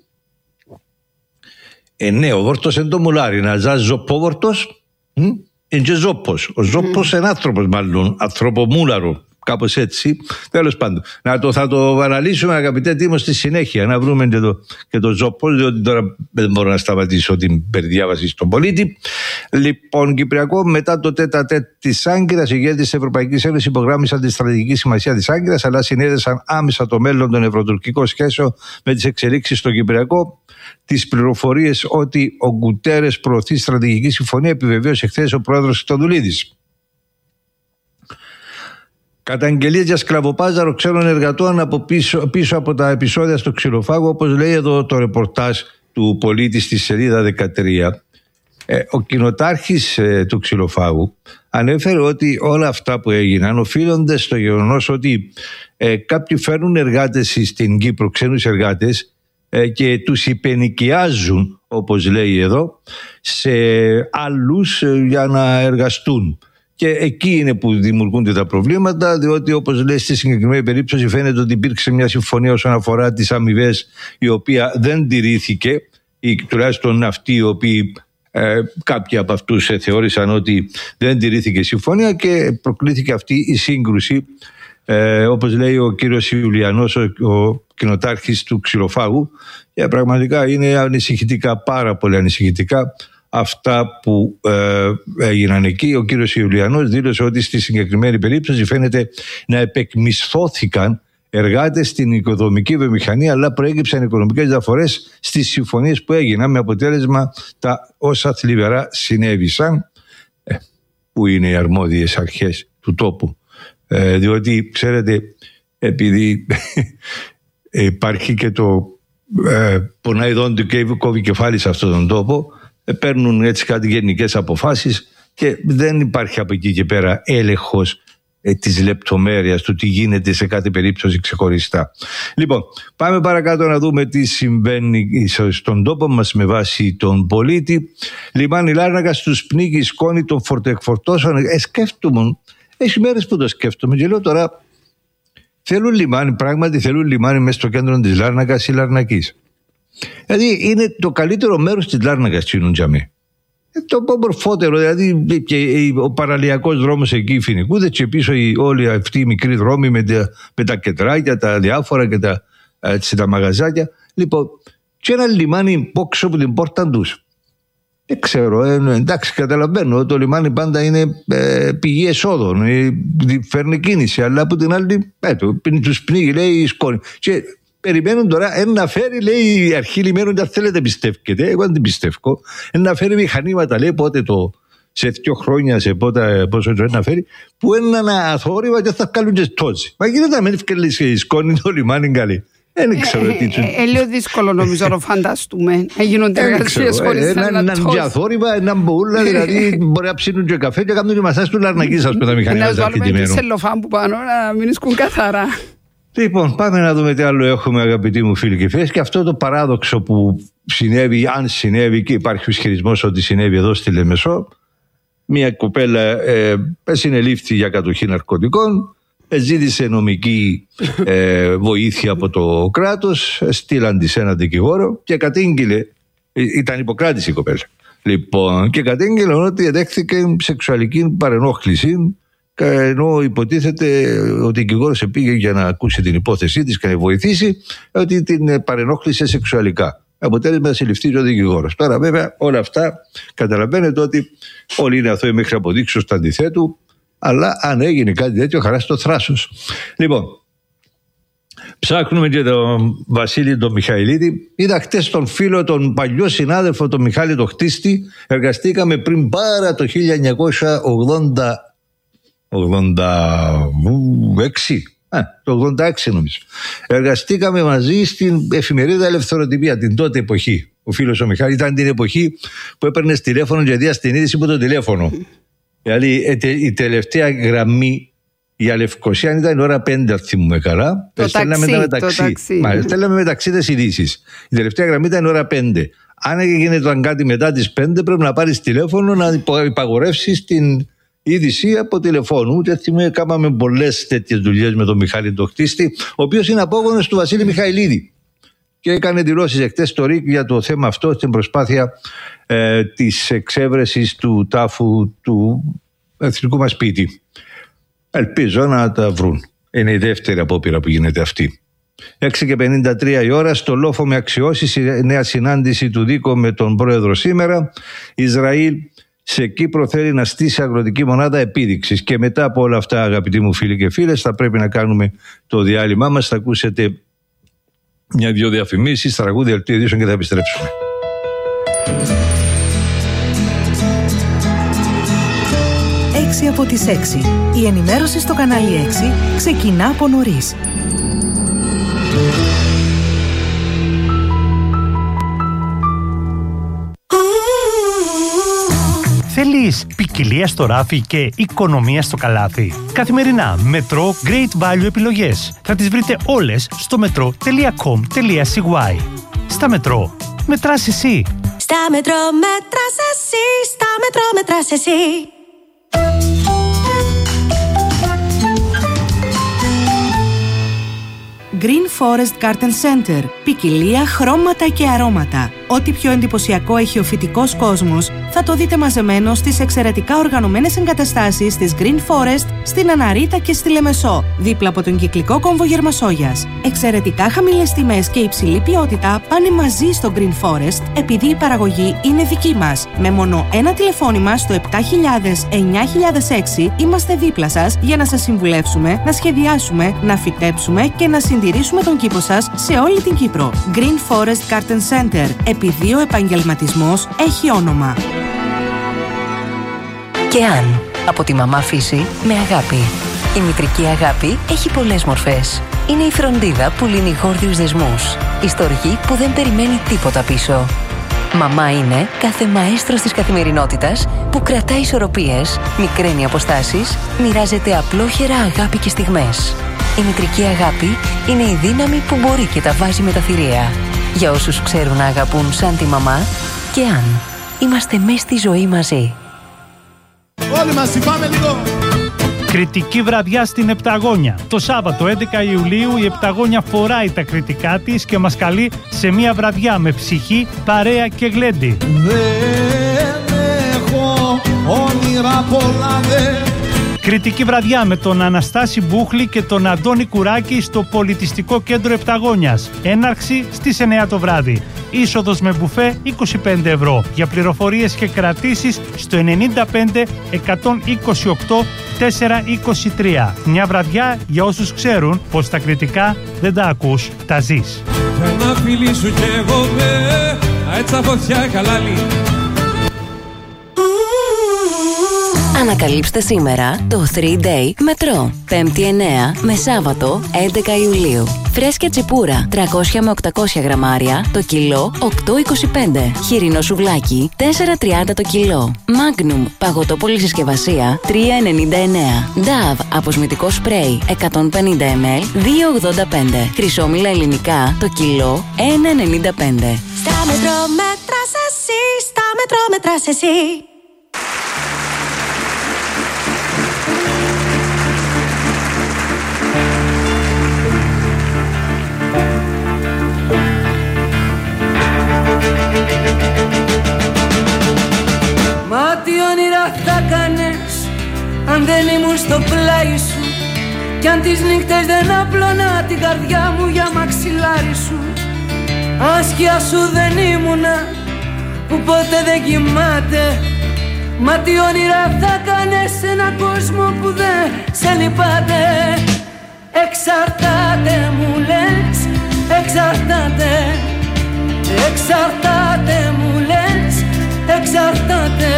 Ναι, ο βόρτος εν το μουλάρι, να ζάζει ζωπόβορτος, είναι και ζόπος. Ο ζόπος είναι άνθρωπος μάλλον, ανθρωπομούλαρο. Κάπως έτσι. Τέλος πάντων. Θα το αναλύσουμε, αγαπητέ Τίμο, στη συνέχεια. Να βρούμε και το ζώπο, διότι τώρα δεν μπορώ να σταματήσω την περιδιάβαση στον πολίτη. Λοιπόν, Κυπριακό, μετά το τέτα-τέτ της Άγκυρας, οι ηγέτες της Ευρωπαϊκής Ένωσης υπογράμμισαν τη στρατηγική σημασία της Άγκυρας, αλλά συνέδεσαν άμεσα το μέλλον των ευρωτουρκικών σχέσεων με τις εξελίξεις στο Κυπριακό. Τις πληροφορίες ότι ο Γκουτέρες προωθεί στρατηγική συμφωνία επιβεβαίωσε χθες ο πρόεδρος Χριστοδουλίδης. Καταγγελίες για σκλαβοπάζαρο ξένων εργατών από πίσω από τα επεισόδια στο Ξυλοφάγο, όπως λέει εδώ το ρεπορτάζ του πολίτη στη σελίδα 13. Ο κοινοτάρχης του Ξυλοφάγου ανέφερε ότι όλα αυτά που έγιναν οφείλονται στο γεγονός ότι κάποιοι φέρνουν εργάτες στην Κύπρο, ξένους εργάτες, και τους υπενοικιάζουν, όπως λέει εδώ, σε άλλους για να εργαστούν. Και εκεί είναι που δημιουργούνται τα προβλήματα, διότι όπως λέει στη συγκεκριμένη περίπτωση φαίνεται ότι υπήρξε μια συμφωνία όσον αφορά τις αμοιβές, η οποία δεν τηρήθηκε, ή τουλάχιστον αυτοί οι οποίοι κάποιοι από αυτούς θεώρησαν ότι δεν τηρήθηκε η συμφωνία και προκλήθηκε αυτή η σύγκρουση. Όπως λέει ο κύριος Ιουλιανός, ο κοινοτάρχης του Ξυλοφάγου, και πραγματικά είναι ανησυχητικά, πάρα πολύ ανησυχητικά αυτά που έγιναν εκεί. Ο κύριος Ιουλιανός δήλωσε ότι στη συγκεκριμένη περίπτωση φαίνεται να επεκμισθώθηκαν εργάτες στην οικοδομική βιομηχανία, αλλά προέκυψαν οικονομικές διαφορές στις συμφωνίες που έγιναν, με αποτέλεσμα τα όσα θλιβερά συνέβησαν. Που είναι οι αρμόδιες αρχές του τόπου, διότι ξέρετε, επειδή υπάρχει και το πονάει δόντι και κόβει κεφάλι σε αυτόν τον τόπο, παίρνουν έτσι κάτι γενικές αποφάσεις και δεν υπάρχει από εκεί και πέρα έλεγχος της λεπτομέρειας του τι γίνεται σε κάθε περίπτωση ξεχωριστά. Λοιπόν, πάμε παρακάτω να δούμε τι συμβαίνει στον τόπο μας με βάση τον πολίτη. Λιμάνι Λάρνακας τους πνίγει η σκόνη των φορτοεκφορτώσεων. Σκέφτομαι, έχει μέρες που το σκέφτομαι και λέω τώρα, θέλουν λιμάνι, πράγματι θέλουν λιμάνι μέσα στο κέντρο της Λάρνακας ή Λαρνακής. Δηλαδή είναι το καλύτερο μέρος της Λάρνακας τσινούντζαμε. Το όμορφότερο, δηλαδή και ο παραλιακός δρόμος εκεί, οι Φοινικούδες, και πίσω όλοι αυτοί οι μικροί δρόμοι με τα κεντράκια, τα διάφορα και τα μαγαζάκια. Λοιπόν, και ένα λιμάνι πόξω από την πόρτα τους. Δεν ξέρω, εντάξει, καταλαβαίνω, το λιμάνι πάντα είναι πηγή εσόδων, φέρνει κίνηση, αλλά από την άλλη τους πνίγει, λέει, η σκόνη. Και περιμένουν τώρα να φέρει, λέει, η αρχή λιμένου, αν θέλετε πιστεύετε, εγώ δεν την πιστεύω, να φέρει μηχανήματα, λέει, πότε σε 2 χρόνια, σε πόσο να φέρει, που είναι αθόρυβα και θα κάνουν και στότσι. Μα γίνεται να μην ευκαιρνήσει η σκόνη το λιμάνι καλή. Δεν ξέρω τι του. Λίγο δύσκολο νομίζω να φανταστούμε. Να γίνονται εργασίες χωρίς έναν αθόρυβα, έναν μπούλα, δηλαδή μπορεί να ψήνουν και καφέ και να κάνουν και μασάζ του Λαρνακής, ας πούμε, τα μηχανήματα. Να βάλουμε και σελοφάν που πάνω να μην ισκούν καθαρά. Λοιπόν, πάμε να δούμε τι άλλο έχουμε, αγαπητοί μου φίλοι και φίλες. Και αυτό το παράδοξο που συνέβη, αν συνέβη, και υπάρχει ο ισχυρισμός ότι συνέβη εδώ στη Λεμεσό. Μια κοπέλα συνελήφθη για κατοχή ναρκωτικών, ζήτησε νομική βοήθεια από το κράτος, στείλαν της έναν δικηγόρο και κατήγγειλε, ήταν υποκράτηση η κοπέλα. Λοιπόν, και κατήγγειλε ότι εδέχθηκε σεξουαλική παρενόχληση, ενώ υποτίθεται ότι ο δικηγόρος πήγε για να ακούσει την υπόθεσή της και να βοηθήσει, ότι την παρενόχλησε σεξουαλικά. Αποτέλεσμα να συλληφθεί ο δικηγόρος. Τώρα βέβαια όλα αυτά καταλαβαίνετε ότι όλοι είναι αθώοι μέχρι αποδείξεως του αντιθέτου, αλλά αν έγινε κάτι τέτοιο, χαρά στο θράσος. Λοιπόν, ψάχνουμε και τον Βασίλη τον Μιχαηλίδη. Είδα χτες τον φίλο, τον παλιό συνάδελφο, τον Μιχάλη τον Χτίστη. Εργαστήκαμε πριν πάρα το 1986. Το 86 νομίζω. Εργαστήκαμε μαζί στην εφημερίδα Ελευθεροτυπία την τότε εποχή. Ο φίλος ο Μιχάλης ήταν την εποχή που έπαιρνε τηλέφωνο και δία στην είδηση από το τηλέφωνο. Δηλαδή η τελευταία γραμμή για Λευκοσία ήταν η ώρα 5, αν θυμούμαι καλά. Στέλναμε μεταξύ τις ειδήσεις. Η τελευταία γραμμή ήταν η ώρα 5. Αν έγινε κάτι μετά τις 5, πρέπει να πάρεις τηλέφωνο να υπαγορεύσεις την είδηση από τηλεφώνου. Και θυμάμαι, κάναμε πολλές τέτοιες δουλειές με τον Μιχάλη τον Χτίστη, ο οποίος είναι απόγονος του Βασίλη Μιχαηλίδη. Και έκανε δηλώσεις εχθές στο ΡΙΚ για το θέμα αυτό, στην προσπάθεια της εξέβρεσης του τάφου του εθνικού μας σπίτι. Ελπίζω να τα βρουν. Είναι η δεύτερη απόπειρα που γίνεται αυτή. 6:53 η ώρα, στο Λόφο με αξιώσεις, η νέα συνάντηση του Δίκο με τον πρόεδρο σήμερα. Ισραήλ σε Κύπρο θέλει να στήσει αγροτική μονάδα επίδειξης. Και μετά από όλα αυτά, αγαπητοί μου φίλοι και φίλες, θα πρέπει να κάνουμε το διάλειμμά μας. Θα ακούσετε μια-δυο διαφημίσεις, τραγούδια, δελτίο ειδήσεων και θα επιστρέψουμε. Έξι από τις 6. Η ενημέρωση στο κανάλι 6 ξεκινά από νωρίς. Εννοείς ποικιλία στο ράφι και οικονομία στο καλάθι? Καθημερινά Μετρό Great Value επιλογές. Θα τις βρείτε όλες στο metro.com.cy. Στα Μετρό, μετράς εσύ. Στα Μετρό μετράς εσύ. Στα Μετρό μετράς εσύ. Green Forest Garden Center. Ποικιλία, χρώματα και αρώματα. Ό,τι πιο εντυπωσιακό έχει ο φυτικός κόσμος θα το δείτε μαζεμένο στις εξαιρετικά οργανωμένες εγκαταστάσεις της Green Forest στην Αναρίτα και στη Λεμεσό, δίπλα από τον κυκλικό κόμβο Γερμασόγιας. Εξαιρετικά χαμηλές τιμές και υψηλή ποιότητα πάνε μαζί στο Green Forest επειδή η παραγωγή είναι δική μας. Με μόνο ένα τηλεφώνημα στο 7000-9006 είμαστε δίπλα σας για να σας συμβουλεύσουμε, να σχεδιάσουμε, να φυτέψουμε και να συντηρήσουμε τον κήπο σας σε όλη την Κύπρο. Green Forest Garden Center. Επειδή ο επαγγελματισμός έχει όνομα. Και αν από τη μαμά φύση με αγάπη. Η μητρική αγάπη έχει πολλές μορφές. Είναι η φροντίδα που λύνει γόρδιους δεσμούς. Η στοργή που δεν περιμένει τίποτα πίσω. Μαμά είναι κάθε μαέστρος της καθημερινότητας που κρατάει ισορροπίες, μικραίνει αποστάσεις, μοιράζεται απλόχερα αγάπη και στιγμές. Η μητρική αγάπη είναι η δύναμη που μπορεί και τα βάζει με τα θηρία. Για όσους ξέρουν να αγαπούν σαν τη μαμά, και αν είμαστε μες στη ζωή μαζί. Όλοι μας πάμε λίγο. Κριτική βραδιά στην Επταγόνια. Το Σάββατο 11 Ιουλίου η Επταγόνια φοράει τα κριτικά της και μας καλεί σε μια βραδιά με ψυχή, παρέα και γλέντι. Δεν έχω όνειρα πολλά δε. Κριτική βραδιά με τον Αναστάση Μπούχλη και τον Αντώνη Κουράκη στο Πολιτιστικό Κέντρο Επταγόνιας. Έναρξη στις 9 το βράδυ. Είσοδος με μπουφέ 25 ευρώ. Για πληροφορίες και κρατήσεις στο 95 128 423. Μια βραδιά για όσους ξέρουν πως τα κριτικά δεν τα ακούς, τα ζεις. Για να φιλήσω κι εγώ αέτσα φωτιά καλάλη. Ανακαλύψτε σήμερα το 3-Day Μετρό. 5η 9 με Σάββατο 11 Ιουλίου. Φρέσκια τσιπούρα 300 με 800 γραμμάρια το κιλό 8,25. Χοιρινό σουβλάκι 4,30 το κιλό. Magnum παγωτό πολυσυσκευασία 3,99. Dove αποσμητικό σπρέι 150 ml 2,85. Χρυσόμηλα ελληνικά το κιλό 1,95. Στα Μετρό μετράς εσύ. Στα Μετρό μετράς εσύ. Μα τι όνειρα θα κάνες αν δεν ήμουν στο πλάι σου, κι αν τις νύχτες δεν απλώνα την καρδιά μου για μαξιλάρι σου. Άσκια σου δεν ήμουνα που ποτέ δεν κοιμάται. Μα τι όνειρα θα κάνες σε έναν κόσμο που δεν σε λυπάται. Εξαρτάται μου λες, εξαρτάται. Εξαρτάται μου λες, εξαρτάται.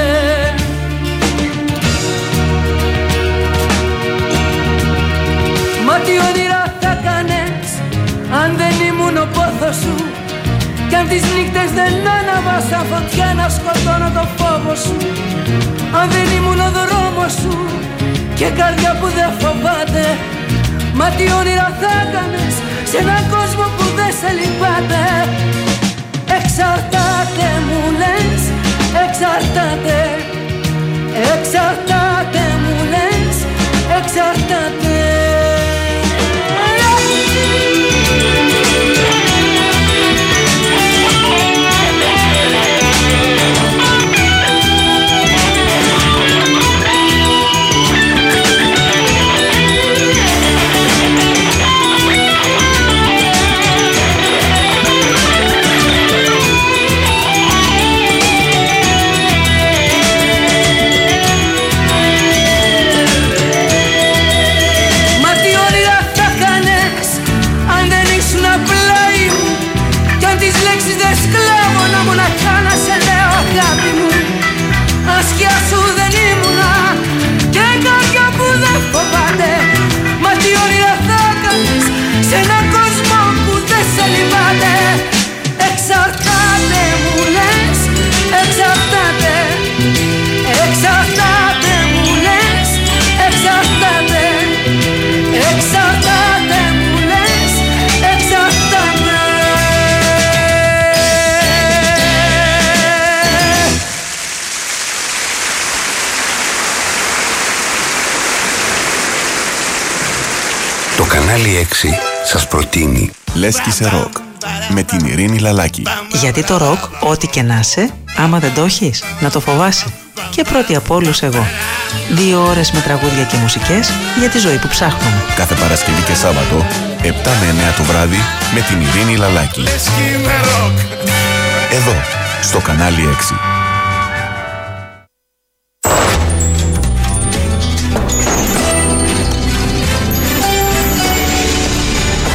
Μα τι όνειρα θα κάνες αν δεν ήμουν ο πόθος σου, κι αν τις νύχτες δεν άναβα σαν φωτιά να σκοτώνω το φόβο σου. Αν δεν ήμουν ο δρόμος σου και καρδιά που δεν φοβάται. Μα τι όνειρα θα κάνες σε έναν κόσμο που δεν σε λυπάται. Εξαρτάται μου λες, εξαρτάται. Εξαρτάται μου λες, εξαρτάται. Μα Το κανάλι 6 σας προτείνει Λέσκησε ροκ με την Ειρήνη Λαλάκη. Γιατί το ροκ, ό,τι και να σε, άμα δεν το έχεις, να το φοβάσαι. Και πρώτη από όλους εγώ. 2 ώρες με τραγούδια και μουσικές για τη ζωή που ψάχνουμε. Κάθε Παρασκευή και Σάββατο, 7 με 9 το βράδυ, με την Ειρήνη Λαλάκη. Εδώ, στο κανάλι 6.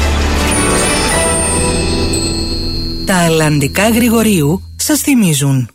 Τα αλλαντικά Γρηγορίου σας θυμίζουν